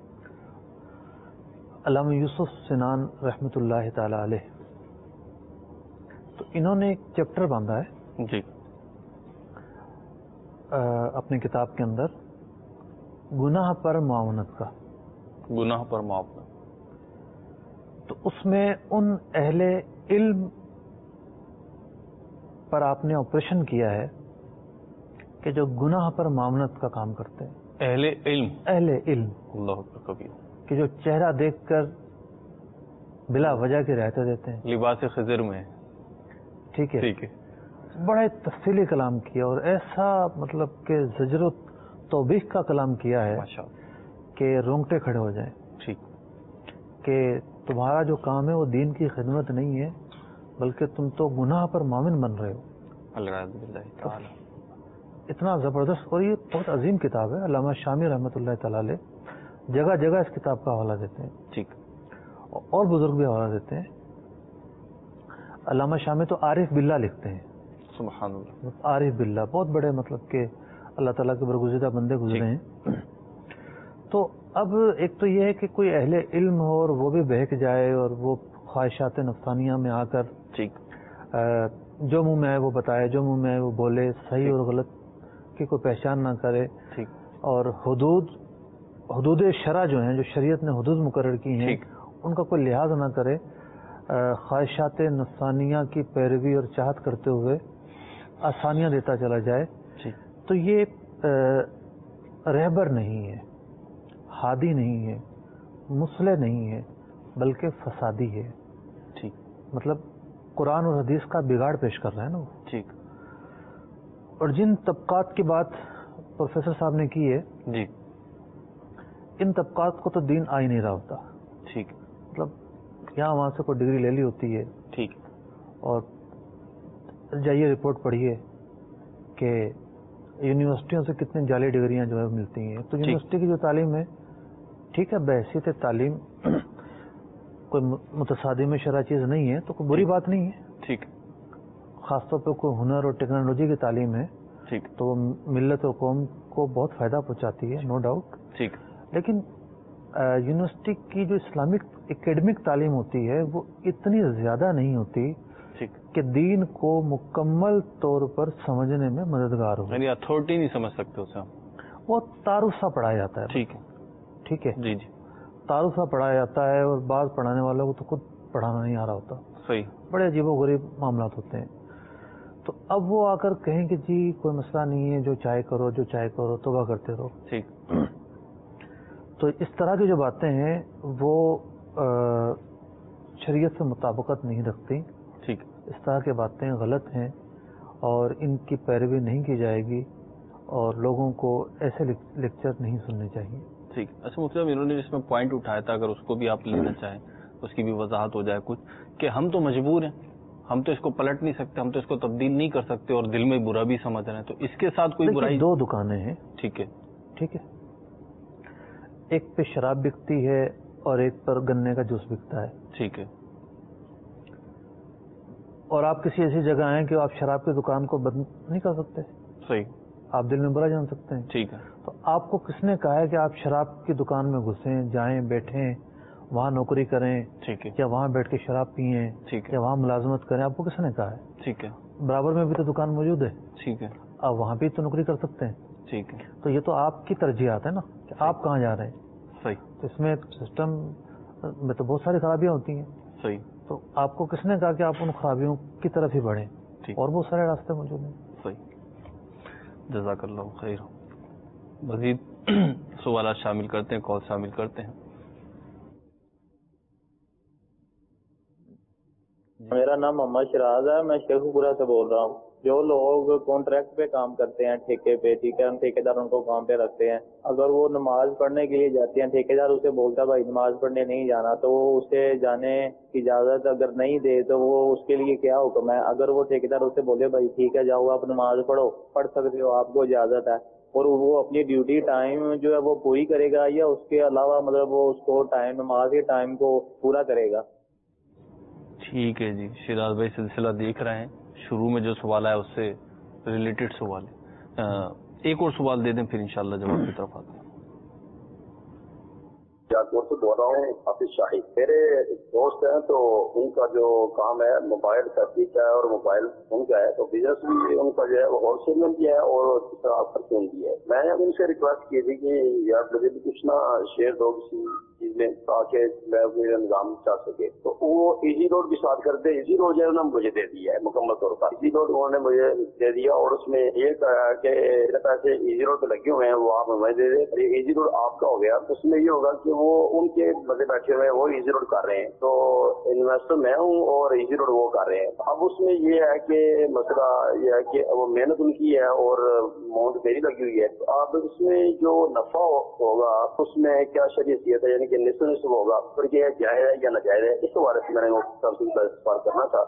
علامہ یوسف سنان رحمۃ اللہ تعالی علیہ، تو انہوں نے ایک چیپٹر باندھا ہے جی، اپنی کتاب کے اندر گناہ پر معاونت کا۔ گناہ پر معاف۔ تو اس میں ان اہل علم پر آپ نے آپریشن کیا ہے کہ جو گناہ پر معاونت کا کام کرتے ہیں، اہل علم، اہل علم اللہ اکبر کبیر، کہ جو چہرہ دیکھ کر بلا وجہ کی رعایتیں دیتے ہیں، لباس خضر میں، ٹھیک ہے، ٹھیک ہے، بڑے تفصیلی کلام کیا اور ایسا مطلب کہ زجر و توبیخ کا کلام کیا ہے ماشاء اللہ، کہ رونگٹے کھڑے ہو جائیں، ٹھیک، کہ تمہارا جو کام ہے وہ دین کی خدمت نہیں ہے بلکہ تم تو گناہ پر معاون بن رہے ہو۔ اللہ باللہ تعالی، اتنا زبردست، اور یہ بہت عظیم کتاب ہے۔ علامہ شامی رحمۃ اللہ تعالی علیہ جگہ جگہ اس کتاب کا حوالہ دیتے ہیں، ٹھیک، اور بزرگ بھی حوالہ دیتے ہیں۔ علامہ شامی تو عارف باللہ لکھتے ہیں، سبحان اللہ، عارف باللہ، بہت بڑے مطلب کہ اللہ تعالیٰ کے برگزیدہ بندے گزرے ہیں۔ تو اب ایک تو یہ ہے کہ کوئی اہل علم ہو اور وہ بھی بہک جائے اور وہ خواہشات نفسانیہ میں آ کر ٹھیک، جو منہ میں آئے وہ بتائے، جو منہ میں آئے وہ بولے، صحیح اور غلط کی کوئی پہچان نہ کرے، ٹھیک، اور حدود حدود شرع جو ہیں، جو شریعت نے حدود مقرر کی ہیں، ٹھیک، ان کا کوئی لحاظ نہ کرے، خواہشات نفسانیہ کی پیروی اور چاہت کرتے ہوئے آسانیاں دیتا چلا جائے، ٹھیک، تو یہ رہبر نہیں ہے، ہادی نہیں ہے، مصلح نہیں ہے، بلکہ فسادی ہے۔ ٹھیک، مطلب قرآن اور حدیث کا بگاڑ پیش کر رہا ہے نا وہ۔ ٹھیک، اور جن طبقات کی بات پروفیسر صاحب نے کی ہے، جی، ان طبقات کو تو دین آ ہی نہیں رہا ہوتا۔ ٹھیک، مطلب یہاں وہاں سے کوئی ڈگری لے لی ہوتی ہے، ٹھیک، اور جائیے رپورٹ پڑھیے کہ یونیورسٹیوں سے کتنی جعلی ڈگریاں جو ہے ملتی ہیں۔ تو یونیورسٹی کی جو تعلیم ہے، ٹھیک ہے، بحیثیت تعلیم کوئی متصادم شرع چیز نہیں ہے، تو کوئی بری بات نہیں ہے، ٹھیک، خاص طور پہ کوئی ہنر اور ٹیکنالوجی کی تعلیم ہے ٹھیک، تو وہ ملت اور قوم کو بہت فائدہ پہنچاتی ہے، نو ڈاؤٹ۔ ٹھیک، لیکن یونیورسٹی کی جو اسلامک اکیڈمک تعلیم ہوتی ہے وہ اتنی زیادہ نہیں ہوتی ٹھیک، کہ دین کو مکمل طور پر سمجھنے میں مددگار ہو۔ یعنی اتھارٹی نہیں سمجھ سکتے اسے ہم، وہ تعارف سا پڑھایا جاتا ہے، ٹھیک ہے، ٹھیک ہے، جی جی، تعارف سا پڑھایا جاتا ہے، اور بعض پڑھانے والوں کو تو خود پڑھانا نہیں آ رہا ہوتا، صحیح، بڑے عجیب و غریب معاملات ہوتے ہیں۔ تو اب وہ آ کر کہیں کہ جی کوئی مسئلہ نہیں ہے، جو چاہے کرو، جو چاہے کرو، توبہ کرتے رہو۔ ٹھیک، تو اس طرح کی جو باتیں ہیں وہ شریعت سے مطابقت نہیں رکھتی. ٹھیک. اس طرح کی باتیں غلط ہیں اور ان کی پیروی نہیں کی جائے گی اور لوگوں کو ایسے لیکچر نہیں سننے چاہیے. ٹھیک. اچھا مفتی صاحب انہوں نے جس میں پوائنٹ اٹھایا تھا اگر اس کو بھی آپ لینا چاہیں اس کی بھی وضاحت ہو جائے کچھ کہ ہم تو مجبور ہیں, ہم تو اس کو پلٹ نہیں سکتے, ہم تو اس کو تبدیل نہیں کر سکتے اور دل میں برا بھی سمجھ رہے ہیں, تو اس کے ساتھ کوئی برائی؟ دو دکانیں ہیں. ٹھیک ہے. ٹھیک ہے. ایک پہ شراب بکتی ہے اور ایک پر گنے کا جوس بکتا ہے. ٹھیک ہے. اور آپ کسی ایسی جگہ ہیں کہ آپ شراب کی دکان کو بند نہیں کر سکتے. صحیح. آپ دل میں برا جان سکتے ہیں. ٹھیک ہے. تو آپ کو کس نے کہا ہے کہ آپ شراب کی دکان میں گھسیں, جائیں, بیٹھیں, وہاں نوکری کریں, ٹھیک ہے, یا وہاں بیٹھ کے شراب پئیں, ٹھیک ہے, یا وہاں ملازمت کریں؟ آپ کو کس نے کہا ہے؟ ٹھیک ہے. برابر میں بھی تو دکان موجود ہے. ٹھیک ہے. آپ وہاں بھی تو نوکری کر سکتے ہیں. ٹھیک ہے. تو یہ تو آپ کی ترجیحات ہے نا کہ آپ کہاں جا رہے ہیں. صحیح. تو اس میں سسٹم میں تو بہت ساری خرابیاں ہوتی ہیں. صحیح. تو آپ کو کس نے کہا کہ آپ ان خرابیوں کی طرف ہی بڑھیں؟ اور بہت سارے راستے موجود ہیں. صحیح. جزاک اللہ خیر. مزید سوالات شامل کرتے ہیں, کال شامل کرتے ہیں. میرا نام محمد شراز ہے, میں شیخ پورہ سے بول رہا ہوں. جو لوگ کانٹریکٹ پہ کام کرتے ہیں ٹھیکے پہ, ٹھیک ہے, ہم ٹھیکیدار ان کو کام پہ رکھتے ہیں, اگر وہ نماز پڑھنے کے لیے جاتے ہیں, ٹھیکیدار اسے بولتا ہے بھائی نماز پڑھنے نہیں جانا, تو وہ اسے جانے کی اجازت اگر نہیں دے تو وہ اس کے لیے کیا حکم ہے؟ اگر وہ ٹھیکیدار اسے بولے بھائی ٹھیک ہے جاؤ آپ نماز پڑھو, پڑھ سکتے ہو, آپ کو اجازت ہے, اور وہ اپنی ڈیوٹی ٹائم جو ہے وہ پوری کرے گا یا اس کے علاوہ مطلب وہ اس کو ٹائم نماز کے ٹائم کو پورا کرے گا؟ ٹھیک ہے جی. شیراز بھائی سلسلہ دیکھ رہے ہیں, شروع میں جو سوال آیا اس سے ریلیٹڈ سوال ہے. ایک اور سوال دے دیں پھر انشاءاللہ جواب کی طرف آتے ہیں. جاکور سے بول رہا ہوں, حافظ شاہد. میرے دوست ہیں تو ان کا جو کام ہے موبائل تصدیق کا ہے اور موبائل ان کا ہے, تو بزنس بھی ان کا جو ہے وہ ہول سیل میں بھی ہے اور پرچون بھی ہے. میں نے ان سے ریکویسٹ کی تھی کہ یار مجھے بھی کچھ نہ شیئر دو کسی چیز میں تاکہ میں میرا نظام چل سکے. تو وہ ایزی روڈ بھی ساتھ کرتے, ایزی روڈ جو ہے انہوں نے مجھے دے دیا ہے مکمل طور پر. ایزی روڈ انہوں نے مجھے دے دیا اور اس میں یہ کہا کہ پیسے ایزی روڈ پہ لگے ہوئے ہیں وہ آپ ہمیں دے دیں, یہ ایزی روڈ آپ کا ہو گیا. اس میں یہ ہوگا کہ وہ ان کے بندے بیٹھے ہوئے ہیں وہ ایزی روڈ کر رہے ہیں, تو انویسٹر میں ہوں اور ایزی روڈ وہ کر رہے ہیں. اب اس میں یہ ہے کہ مسئلہ یہ ہے کہ وہ محنت ان کی ہے اور اماؤنٹ میری لگی ہوئی ہے. تو اب اس میں جو نفع ہوگا اس میں کیا شریعت ہے, یعنی کہ نصف نصف ہوگا, پھر یہ جائز ہے یا ناجائز ہے, اس بارے سے میں نے سوال کرنا تھا.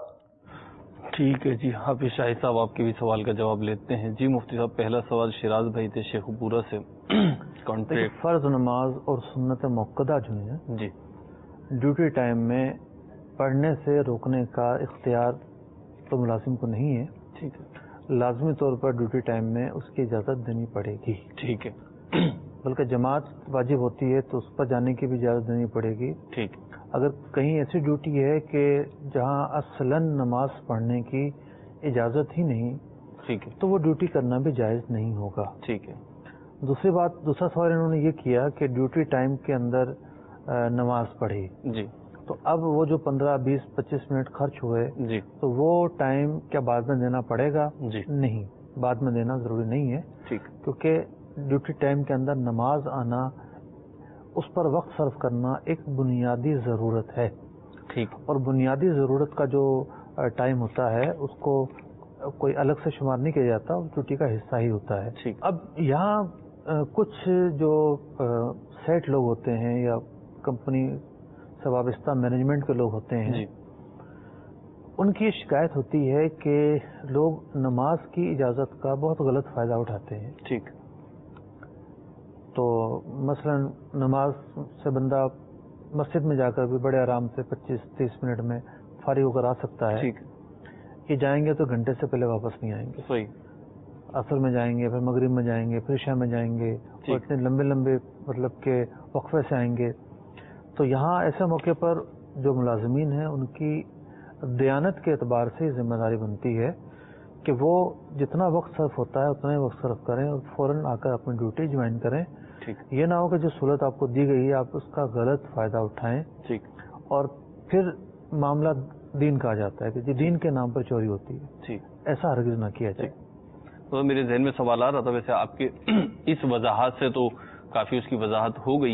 ٹھیک ہے جی. حافظ شاہد صاحب آپ کے بھی سوال کا جواب لیتے ہیں. جی مفتی صاحب, پہلا سوال شیراز بھائی تھے شیخ پورہ سے. کانٹریکٹ فرض نماز اور سنت موقدہ جو ہے جی ڈیوٹی ٹائم میں پڑھنے سے روکنے کا اختیار تو ملازم کو نہیں ہے. ٹھیک ہے. لازمی طور پر ڈیوٹی ٹائم میں اس کی اجازت دینی پڑے گی. ٹھیک ہے. بلکہ جماعت واجب ہوتی ہے تو اس پر جانے کی بھی اجازت دینی پڑے گی. ٹھیک. اگر کہیں ایسی ڈیوٹی ہے کہ جہاں اصلاً نماز پڑھنے کی اجازت ہی نہیں, ٹھیک ہے, تو وہ ڈیوٹی کرنا بھی جائز نہیں ہوگا. ٹھیک ہے. دوسری بات, دوسرا سوال انہوں نے یہ کیا کہ ڈیوٹی ٹائم کے اندر نماز پڑھی, جی تو اب وہ جو پندرہ بیس پچیس منٹ خرچ ہوئے, جی تو وہ ٹائم کیا بعد میں دینا پڑے گا؟ جی نہیں, بعد میں دینا ضروری نہیں ہے. ٹھیک. کیونکہ ڈیوٹی ٹائم کے اندر نماز آنا, اس پر وقت صرف کرنا ایک بنیادی ضرورت ہے. ٹھیک. اور بنیادی ضرورت کا جو ٹائم ہوتا ہے اس کو کوئی الگ سے شمار نہیں کیا جاتا, ڈیوٹی کا حصہ ہی ہوتا ہے. ٹھیک. اب یہاں کچھ جو سیٹ لوگ ہوتے ہیں یا کمپنی سے وابستہ مینجمنٹ کے لوگ ہوتے ہیں, جی, ان کی شکایت ہوتی ہے کہ لوگ نماز کی اجازت کا بہت غلط فائدہ اٹھاتے ہیں. ٹھیک. تو مثلا نماز سے بندہ مسجد میں جا کر بھی بڑے آرام سے پچیس تیس منٹ میں فارغ ہو کر آ سکتا ہے. ٹھیک. یہ جائیں گے تو گھنٹے سے پہلے واپس نہیں آئیں گے. صحیح. عصر میں جائیں گے, پھر مغرب میں جائیں گے, پھر عشاء میں جائیں گے, اور اتنے لمبے لمبے مطلب کہ وقفے سے آئیں گے. تو یہاں ایسے موقع پر جو ملازمین ہیں ان کی دیانت کے اعتبار سے ذمہ داری بنتی ہے کہ وہ جتنا وقت صرف ہوتا ہے اتنا ہی وقت صرف کریں اور فوراً آ کر اپنی ڈیوٹی جوائن کریں. ٹھیک. یہ نہ ہو کہ جو سہولت آپ کو دی گئی ہے آپ اس کا غلط فائدہ اٹھائیں. ٹھیک. اور پھر معاملہ دین کا آ جاتا ہے کہ جی دین کے نام پر چوری ہوتی ہے. ٹھیک. ایسا ہرگز نہ کیا جائے. تو میرے ذہن میں سوال آ رہا تھا, ویسے آپ کے اس وضاحت سے تو کافی اس کی وضاحت ہو گئی ہے,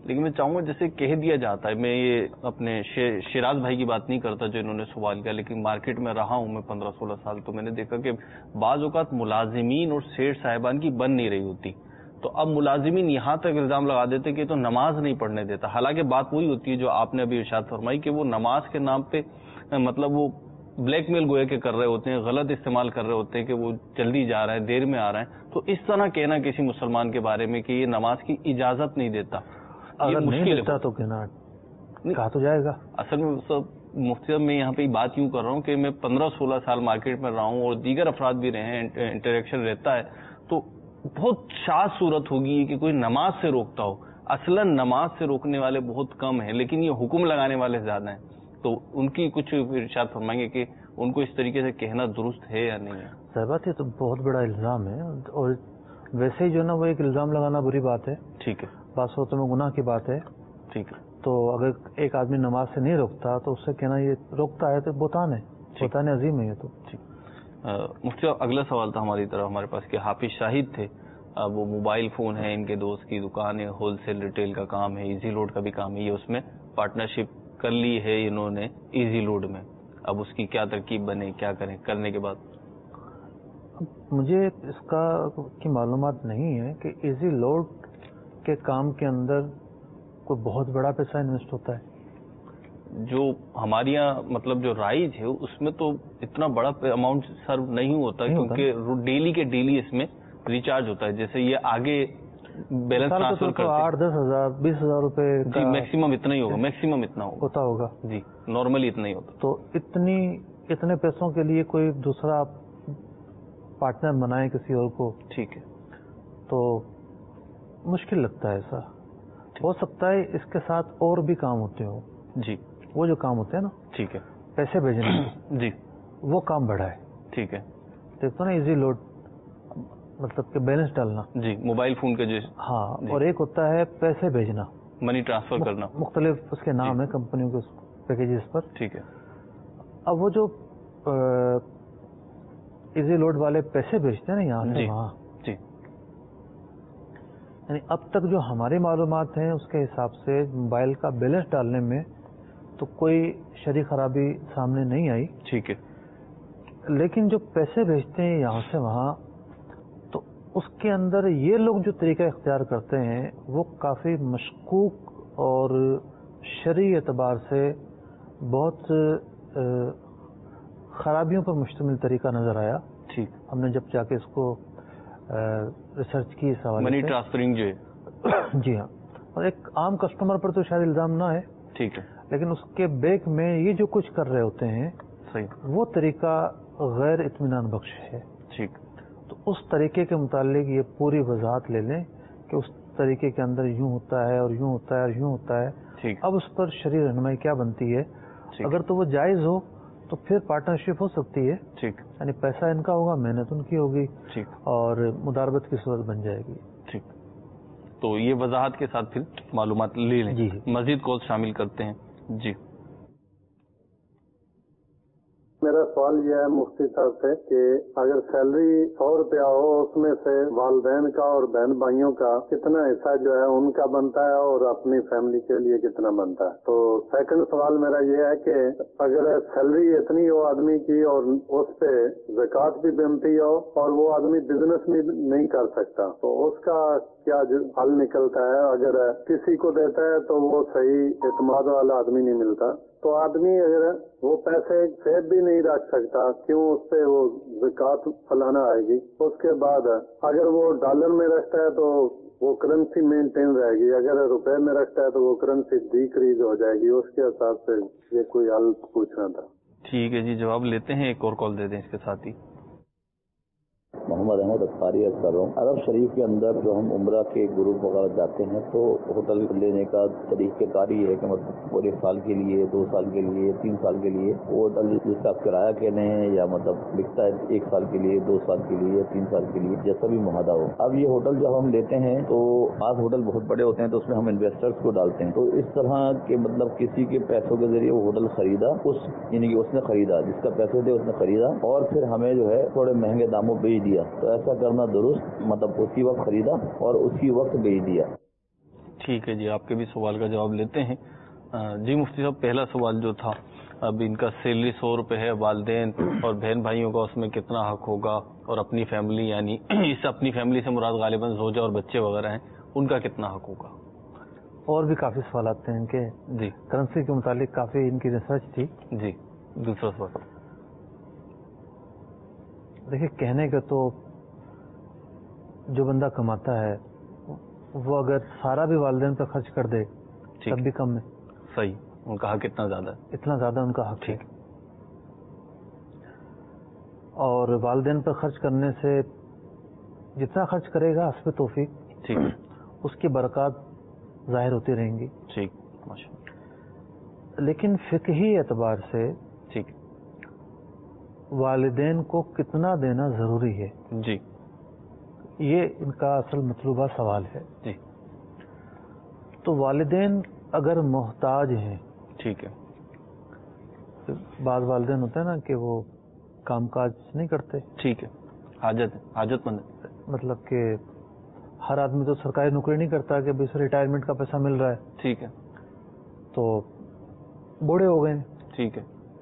لیکن میں چاہوں گا جیسے کہہ دیا جاتا ہے، میں یہ اپنے شیراز بھائی کی بات نہیں کرتا جو انہوں نے سوال کیا، لیکن مارکیٹ میں رہا ہوں میں پندرہ سولہ سال، تو میں نے دیکھا کہ بعض اوقات ملازمین اور سیٹھ صاحبان کی بن نہیں رہی ہوتی، تو اب ملازمین یہاں تک الزام لگا دیتے کہ تو نماز نہیں پڑھنے دیتا، حالانکہ بات وہی ہوتی ہے جو آپ نے ابھی ارشاد فرمائی کہ وہ نماز کے نام پہ مطلب وہ بلیک میل گویا کہ کر رہے ہوتے ہیں، غلط استعمال کر رہے ہوتے ہیں کہ وہ جلدی جا رہے ہیں، دیر میں آ رہے ہیں. تو اس طرح کہنا کسی مسلمان کے بارے میں کہ یہ نماز کی اجازت نہیں دیتا، اگر نہیں دیتا تو کہنا کہا تو جائے گا. اصل میں سب مفتی صاحب میں یہاں پہ بات یوں کر رہا ہوں کہ میں پندرہ سولہ سال مارکیٹ میں رہا ہوں اور دیگر افراد بھی رہے ہیں، انٹریکشن رہتا ہے، تو بہت شاذ صورت ہوگی کہ کوئی نماز سے روکتا ہو. اصلا نماز سے روکنے والے بہت کم ہیں، لیکن یہ حکم لگانے والے زیادہ ہیں. تو ان کی کچھ ارشاد فرمائیں گے کہ ان کو اس طریقے سے کہنا درست ہے یا نہیں ہے؟ صاحبات یہ تو بہت بڑا الزام ہے، اور ویسے ہی جو ہے نا وہ ایک الزام لگانا بری بات ہے. ٹھیک ہے، بعض صورتوں میں گناہ کی بات ہے. ٹھیک ہے. تو اگر ایک آدمی نماز سے نہیں روکتا تو اس سے کہنا یہ روکتا ہے تو بہتان ہے، بہتان عظیم ہے یہ. تو مفتی صاحب اگلا سوال تھا ہماری طرف ہمارے پاس کہ حافظ شاہد تھے، وہ موبائل فون ہے، ان کے دوست کی دکان ہے، ہول سیل ریٹیل کا کام ہے، ایزی لوڈ کا بھی کام ہے، یہ اس میں پارٹنرشپ کر لی ہے انہوں نے ایزی لوڈ میں. اب اس کی کیا ترکیب بنے، کیا کریں کرنے کے بعد؟ مجھے اس کا کی معلومات نہیں ہے کہ ایزی لوڈ کے کام کے اندر کوئی بہت بڑا پیسہ انویسٹ ہوتا ہے. جو ہمارے یہاں مطلب جو رائج ہے اس میں تو اتنا بڑا اماؤنٹ سرو نہیں ہوتا، کیونکہ ڈیلی کے ڈیلی اس میں ریچارج ہوتا ہے. جیسے یہ آگے بیلنس ٹرانسفر کرتے آٹھ دس ہزار بیس ہزار روپے جی میکسیمم اتنا ہی ہوگا، میکسیمم اتنا ہوتا ہوگا جی، نارملی اتنا ہی ہوتا. تو اتنی اتنے پیسوں کے لیے کوئی دوسرا پارٹنر بنائے کسی اور کو، ٹھیک ہے، تو مشکل لگتا ہے. ایسا ہو سکتا ہے اس کے ساتھ اور بھی کام ہوتے ہو. جی، وہ جو کام ہوتے ہیں نا، ٹھیک ہے، پیسے بھیجنا جی، وہ کام بڑا ہے. ٹھیک ہے. دیکھو نا ایزی لوڈ مطلب کہ بیلنس ڈالنا، جی، موبائل فون کے جو ہاں جی. اور ایک ہوتا ہے پیسے بھیجنا، منی ٹرانسفر کرنا، مختلف اس کے نام ہے کمپنیوں کے پیکیجز پر. ٹھیک ہے. اب وہ جو ایزی لوڈ والے پیسے بھیجتے ہیں نا یہاں سے وہاں، جی، یعنی اب تک جو ہماری معلومات ہیں اس کے حساب سے موبائل کا بیلنس ڈالنے میں تو کوئی شرعی خرابی سامنے نہیں آئی. ٹھیک ہے. لیکن جو پیسے بھیجتے ہیں یہاں سے وہاں، تو اس کے اندر یہ لوگ جو طریقہ اختیار کرتے ہیں وہ کافی مشکوک اور شرعی اعتبار سے بہت خرابیوں پر مشتمل طریقہ نظر آیا. ٹھیک. ہم نے جب جا کے اس کو ریسرچ کی اس حوالے سے، منی ٹرانسفرنگ جو ہے، جی ہاں، اور ایک عام کسٹمر پر تو شاید الزام نہ ہے، ٹھیک ہے، لیکن اس کے بیک میں یہ جو کچھ کر رہے ہوتے ہیں صحیح، وہ طریقہ غیر اطمینان بخش ہے. ٹھیک. تو اس طریقے کے متعلق یہ پوری وضاحت لے لیں کہ اس طریقے کے اندر یوں ہوتا ہے اور یوں ہوتا ہے اور یوں ہوتا ہے. ٹھیک. اب اس پر شرعی رہنمائی کیا بنتی ہے؟ اگر تو وہ جائز ہو تو پھر پارٹنرشپ ہو سکتی ہے. ٹھیک. یعنی پیسہ ان کا ہوگا، محنت ان کی ہوگی، ٹھیک، اور مداربت کی صورت بن جائے گی. ٹھیک. تو یہ وضاحت کے ساتھ پھر معلومات لے لیں. جی، مزید کال شامل کرتے ہیں. جی، میرا سوال یہ ہے مفتی صاحب سے کہ اگر سیلری سو روپیہ ہو اس میں سے والدین کا اور بہن بھائیوں کا کتنا حصہ جو ہے ان کا بنتا ہے اور اپنی فیملی کے لیے کتنا بنتا ہے؟ تو سیکنڈ سوال میرا یہ ہے کہ اگر سیلری اتنی ہو آدمی کی اور اس پہ زکوٰۃ بھی بنتی ہو اور وہ آدمی بزنس بھی نہیں کر سکتا تو اس کا کیا حل نکلتا ہے؟ اگر کسی کو دیتا ہے تو وہ صحیح اعتماد والا آدمی نہیں ملتا، تو آدمی اگر وہ پیسے سیو بھی نہیں رکھ سکتا، کیوں اس پہ وہ زکوٰۃ فلانا آئے گی؟ اس کے بعد اگر وہ ڈالر میں رکھتا ہے تو وہ کرنسی مینٹین رہے گی، اگر روپے میں رکھتا ہے تو وہ کرنسی ڈیکریز ہو جائے گی. اس کے حساب سے یہ کوئی حل پوچھنا تھا. ٹھیک ہے جی، جواب لیتے ہیں، ایک اور کال دے دیں اس کے ساتھ ہی. محمد احمد اختاری عرض کر رہا ہوں. عرب شریف کے اندر جو ہم عمرہ کے گروپ وغیرہ جاتے ہیں تو ہوٹل لینے کا طریقہ کار یہ ہے کہ مطلب پورے سال کے لیے، دو سال کے لیے، تین سال کے لیے وہ ہوٹل جس کا آپ کرایہ کہہ رہے ہیں یا مطلب لکھتا ہے ایک سال کے لیے، دو سال کے لیے، تین سال کے لیے، جیسا بھی معاہدہ ہو. اب یہ ہوٹل جب ہم لیتے ہیں تو بعض ہوٹل بہت بڑے ہوتے ہیں تو اس میں ہم انویسٹرز کو ڈالتے ہیں. تو اس طرح کے مطلب کسی کے پیسوں کے ذریعے وہ ہوٹل خریدا، اس یعنی کہ اس نے خریدا، جس کا پیسے تھے اس نے خریدا اور پھر ہمیں جو ہے تھوڑے مہنگے داموں بیچ دیا. تو ایسا کرنا درست؟ مطلب اسی وقت خریدا اور اسی وقت بیچ دیا. ٹھیک ہے جی, آپ کے بھی سوال کا جواب لیتے ہیں. جی مفتی صاحب, پہلا سوال جو تھا, اب ان کا سیلری سو روپے ہے, والدین اور بہن بھائیوں کا اس میں کتنا حق ہوگا, اور اپنی فیملی یعنی اس اپنی فیملی سے مراد غالباً زوجہ اور بچے وغیرہ ہیں, ان کا کتنا حق ہوگا. اور بھی کافی سوالات ہیں ان کے جی, کرنسی کے متعلق کافی ان کی ریسرچ تھی. جی, دوسرا سوال. دیکھیے, کہنے کا تو جو بندہ کماتا ہے وہ اگر سارا بھی والدین پہ خرچ کر دے تب بھی کم ہے. صحیح, ان کا حق اتنا زیادہ ہے. اتنا زیادہ ان کا حق ہے. اور والدین پر خرچ کرنے سے جتنا خرچ کرے گا حسب توفیق, ٹھیک, اس کی برکات ظاہر ہوتی رہیں گی. ٹھیک, ماشاءاللہ. لیکن فقہی اعتبار سے ٹھیک, والدین کو کتنا دینا ضروری ہے, جی, یہ ان کا اصل مطلوبہ سوال ہے. جی, تو والدین اگر محتاج ہیں, ٹھیک ہے, بعض والدین ہوتے ہیں نا کہ وہ کام کاج نہیں کرتے, ٹھیک ہے, حاجت حاجت مند, مطلب کہ ہر آدمی تو سرکاری نوکری نہیں کرتا کہ بس ریٹائرمنٹ کا پیسہ مل رہا ہے. ٹھیک ہے, تو بوڑھے ہو گئے, ٹھیک ہے,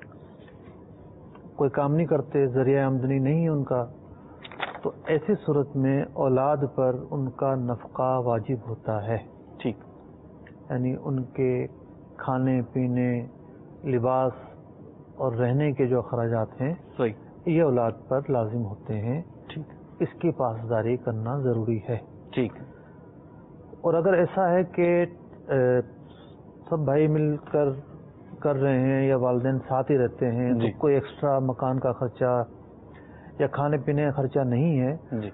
کوئی کام نہیں کرتے, ذریعہ آمدنی نہیں ہے ان کا, تو ایسی صورت میں اولاد پر ان کا نفقہ واجب ہوتا ہے. ٹھیک, یعنی ان کے کھانے پینے, لباس اور رہنے کے جو اخراجات ہیں, صحیح, یہ اولاد پر لازم ہوتے ہیں. ٹھیک, اس کی پاسداری کرنا ضروری ہے. ٹھیک, اور اگر ایسا ہے کہ سب بھائی مل کر کر رہے ہیں یا والدین ساتھ ہی رہتے ہیں, جی, تو کوئی ایکسٹرا مکان کا خرچہ یا کھانے پینے کا خرچہ نہیں ہے, جی,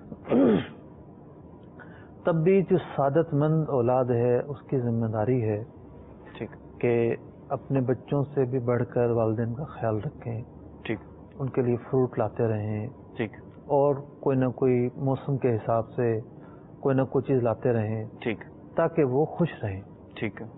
تب بھی جو سعادت مند اولاد ہے اس کی ذمہ داری ہے ٹھیک, کہ اپنے بچوں سے بھی بڑھ کر والدین کا خیال رکھیں. ٹھیک, ان کے لیے فروٹ لاتے رہیں, ٹھیک, اور کوئی نہ کوئی موسم کے حساب سے کوئی نہ کوئی چیز لاتے رہیں, ٹھیک, تاکہ وہ خوش رہیں. ٹھیک ہے.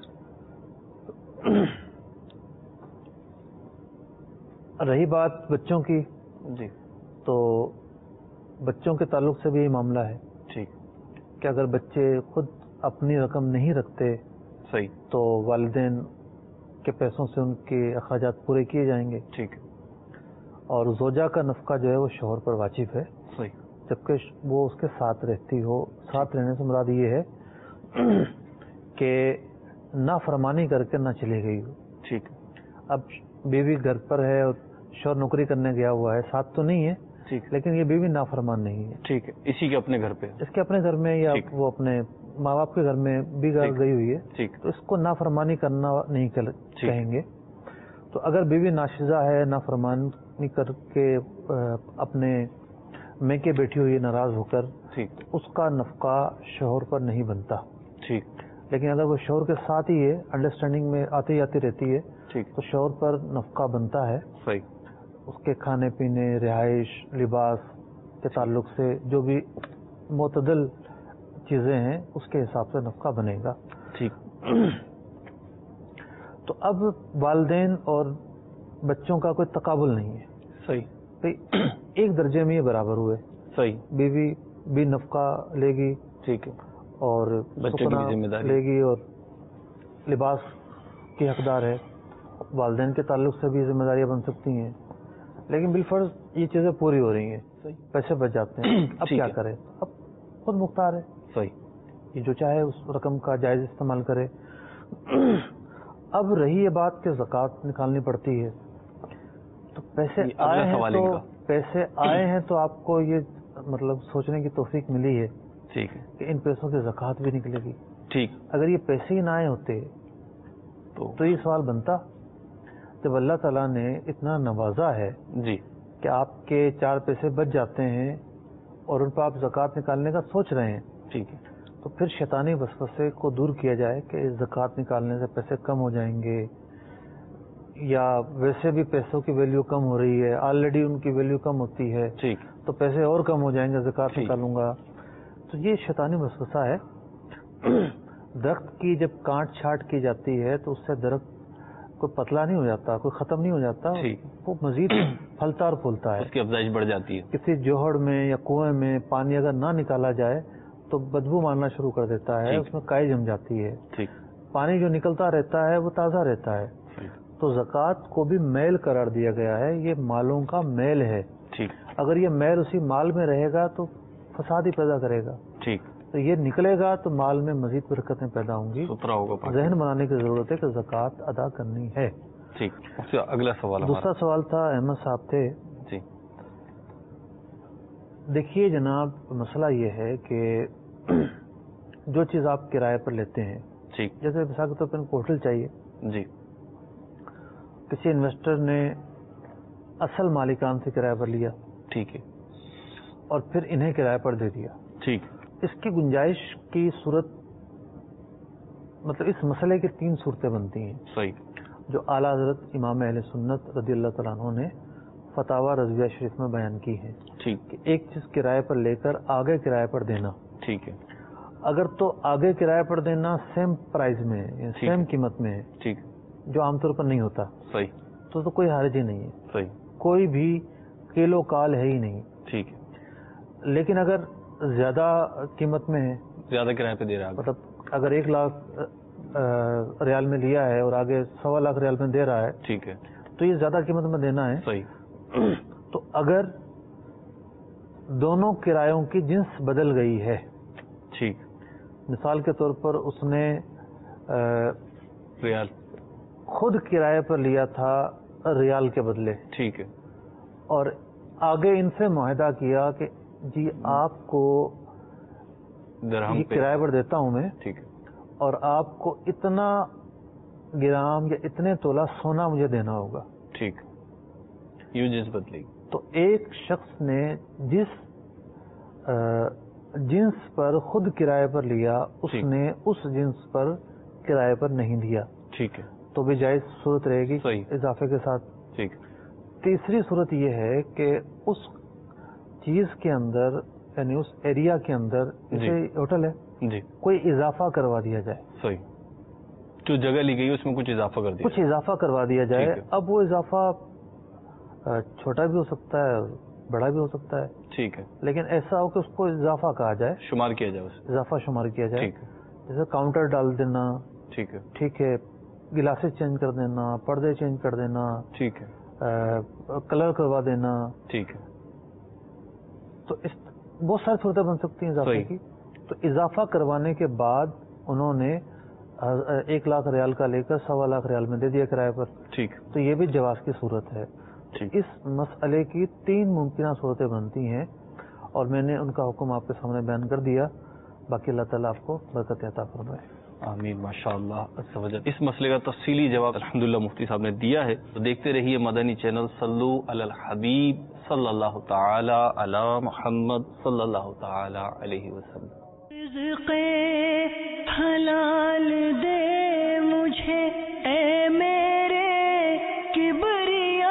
رہی بات بچوں کی, جی, تو بچوں کے تعلق سے بھی یہ معاملہ ہے. ٹھیک, کہ اگر بچے خود اپنی رقم نہیں رکھتے, صحیح, تو والدین کے پیسوں سے ان کے اخراجات پورے کیے جائیں گے. ٹھیک, اور زوجہ کا نفقہ جو ہے وہ شوہر پر واجب ہے, صحیح, جبکہ وہ اس کے ساتھ رہتی ہو. ساتھ رہنے سے مراد یہ ہے کہ نافرمانی کر کے نہ چلی گئی ہو. ٹھیک, اب بیوی گھر پر ہے اور شوہر نوکری کرنے گیا ہوا ہے, ساتھ تو نہیں ہے, ٹھیک, لیکن یہ بیوی نافرمان نہیں ہے. ٹھیک ہے, اسی کے اپنے گھر پہ, اس کے اپنے گھر میں یا وہ اپنے ماں باپ کے گھر میں بھی گئی ہوئی ہے, ٹھیک, تو اس کو نافرمانی کرنا نہیں کہیں گے. تو اگر بیوی ناشزہ ہے, نافرمانی کر کے اپنے میکے بیٹھی ہوئی ناراض ہو کر, ٹھیک, اس کا نفقہ شوہر پر نہیں بنتا. ٹھیک, لیکن اگر وہ شوہر کے ساتھ ہی ہے, انڈرسٹینڈنگ میں آتی آتی رہتی ہے, ٹھیک, تو شوہر پر نفقہ بنتا ہے. صحیح, اس کے کھانے پینے, رہائش, لباس کے تعلق سے جو بھی معتدل چیزیں ہیں اس کے حساب سے نفقہ بنے گا. ٹھیک, تو اب والدین اور بچوں کا کوئی تقابل نہیں ہے. صحیح, ایک درجے میں یہ برابر ہوئے. صحیح, بیوی بھی نفقہ لے گی, ٹھیک ہے, اور بچوں کی ذمہ داری لے گی, اور لباس کی حقدار ہے. والدین کے تعلق سے بھی ذمہ داریاں بن سکتی ہیں, لیکن بالفرض یہ چیزیں پوری ہو رہی ہیں, پیسے بچ جاتے ہیں. اب کیا کرے, اب خود مختار ہے. صحیح, یہ جو چاہے اس رقم کا جائز استعمال کرے. اب رہی یہ بات کہ زکوٰۃ نکالنی پڑتی ہے, تو پیسے آئے ہیں تو پیسے آئے ہیں تو آپ کو یہ مطلب سوچنے کی توفیق ملی ہے, ٹھیک ہے, کہ ان پیسوں کی زکوٰۃ بھی نکلے گی. ٹھیک, اگر یہ پیسے ہی نہ آئے ہوتے تو, تو یہ سوال بنتا, جب اللہ تعالیٰ نے اتنا نوازا ہے, جی, کہ آپ کے چار پیسے بچ جاتے ہیں اور ان پر آپ زکوٰۃ نکالنے کا سوچ رہے ہیں, ٹھیک ہے, تو پھر شیطانی وسوسے کو دور کیا جائے کہ زکوٰۃ نکالنے سے پیسے کم ہو جائیں گے, یا ویسے بھی پیسوں کی ویلیو کم ہو رہی ہے, آلریڈی ان کی ویلیو کم ہوتی ہے, ٹھیک, تو پیسے اور کم ہو جائیں گے, زکوٰۃ نکالوں گا. تو یہ شیطانی وسوسہ ہے. درخت کی جب کاٹ چھانٹ کی جاتی ہے تو اس سے درخت کوئی پتلا نہیں ہو جاتا, کوئی ختم نہیں ہو جاتا, وہ مزید پھلتا اور پھولتا ہے, اس کی افزائش بڑھ جاتی ہے. کسی جوہڑ میں یا کنویں میں پانی اگر نہ نکالا جائے تو بدبو مارنا شروع کر دیتا ہے, اس میں کائی جم جاتی ہے. پانی جو نکلتا رہتا ہے وہ تازہ رہتا ہے. تو زکوٰۃ کو بھی میل قرار دیا گیا ہے, یہ مالوں کا میل ہے. اگر یہ میل اسی مال میں رہے گا تو فساد ہی پیدا کرے گا. تو یہ نکلے گا تو مال میں مزید برکتیں پیدا ہوں گی. ذہن بنانے کی ضرورت ہے کہ زکوٰۃ ادا کرنی ہے. اگلا سوال, دوسرا سوال تھا احمد صاحب تھے. جی دیکھیے جناب, مسئلہ یہ ہے کہ جو چیز آپ کرائے پر لیتے ہیں, جیسے مثال کے طور پر ان کو ہوٹل چاہیے, جی کسی انویسٹر نے اصل مالکان سے کرایہ پر لیا, ٹھیک ہے, اور پھر انہیں کرایہ پر دے دیا. ٹھیک, اس کی گنجائش کی صورت, مطلب اس مسئلے کی تین صورتیں بنتی ہیں. صحیح. جو اعلیٰ حضرت امام اہل سنت رضی اللہ تعالیٰ عنہ نے فتاوی رضویہ شریف میں بیان کی ہے. ٹھیک, کہ ایک چیز کرایہ پر لے کر آگے کرایہ پر دینا. ٹھیک ہے. اگر تو آگے کرایہ پر دینا سیم پرائز میں ہے, سیم قیمت میں ہے, ٹھیک, جو عام طور پر نہیں ہوتا, صحیح, تو تو کوئی حرج ہی نہیں ہے. صحیح, کوئی بھی کیلو کال ہے ہی نہیں. ٹھیک ہے. لیکن اگر زیادہ قیمت میں ہے, زیادہ کرایہ پہ دے رہا ہے, مطلب اگر ایک لاکھ ریال میں لیا ہے اور آگے سوا لاکھ ریال میں دے رہا ہے, ٹھیک ہے, تو یہ زیادہ قیمت میں دینا ہے. صحیح. تو اگر دونوں کرایوں کی جنس بدل گئی ہے, ٹھیک, مثال کے طور پر اس نے ریال خود کرایہ پر لیا تھا ریال کے بدلے, ٹھیک ہے, اور آگے ان سے معاہدہ کیا کہ جی آپ کو درہم یہ پہ کرایہ پر دیتا ہوں میں, ٹھیک ہے, اور آپ کو اتنا گرام یا اتنے تولہ سونا مجھے دینا ہوگا. ٹھیک, یوں جنس بدلے گی. تو ایک شخص نے جس جنس پر خود کرایہ پر لیا, اس نے اس جنس پر کرایہ پر نہیں دیا. ٹھیک ہے, تو بھی جائز صورت رہے گی صحیح, اضافے کے ساتھ. ٹھیک. تیسری صورت یہ ہے کہ اس چیز کے اندر, یعنی اس ایریا کے اندر, جیسے ہوٹل ہے, جی, کوئی اضافہ کروا دیا جائے. صحیح, جو جگہ لی گئی اس میں کچھ اضافہ کر دیا, کچھ اضافہ کروا دیا جائے. اب وہ اضافہ چھوٹا بھی ہو سکتا ہے, بڑا بھی ہو سکتا ہے. ٹھیک ہے, لیکن ایسا ہو کہ اس کو اضافہ کہا جائے, شمار کیا جائے, اس اضافہ شمار کیا جائے. ٹھیک ہے, جیسے کاؤنٹر ڈال دینا, ٹھیک ہے, ٹھیک ہے, گلاسز چینج کر دینا, پردے چینج کر دینا, ٹھیک ہے, کلر کروا دینا. ٹھیک ہے. تو اس بہت ساری صورتیں بن سکتی ہیں اضافے کی. تو اضافہ کروانے کے بعد انہوں نے ایک لاکھ ریال کا لے کر سوا لاکھ ریال میں دے دیا کرایہ پر. ٹھیک, تو یہ بھی جواز کی صورت ہے. اس مسئلے کی تین ممکنہ صورتیں بنتی ہیں, اور میں نے ان کا حکم آپ کے سامنے بیان کر دیا. باقی اللہ تعالیٰ آپ کو برکت عطا فرمائے. آمین. ماشاء اللہ عز و جل. اس مسئلے کا تفصیلی جواب الحمدللہ مفتی صاحب نے دیا ہے. تو دیکھتے رہیے مدنی چینل. صلو علی الحبیب صلی اللہ تعالی علی محمد صلی اللہ تعالی علیہ وسلم. رزق حلال دے مجھے اے میرے کبریا,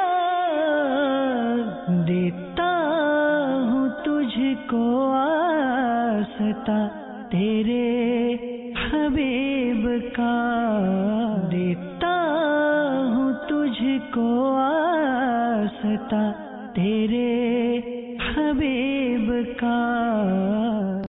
دیتا ہوں تجھ کو آستا تیرے حبیب کا, دیتا ہوں تجھ کو آستا تیرے حبیب کا.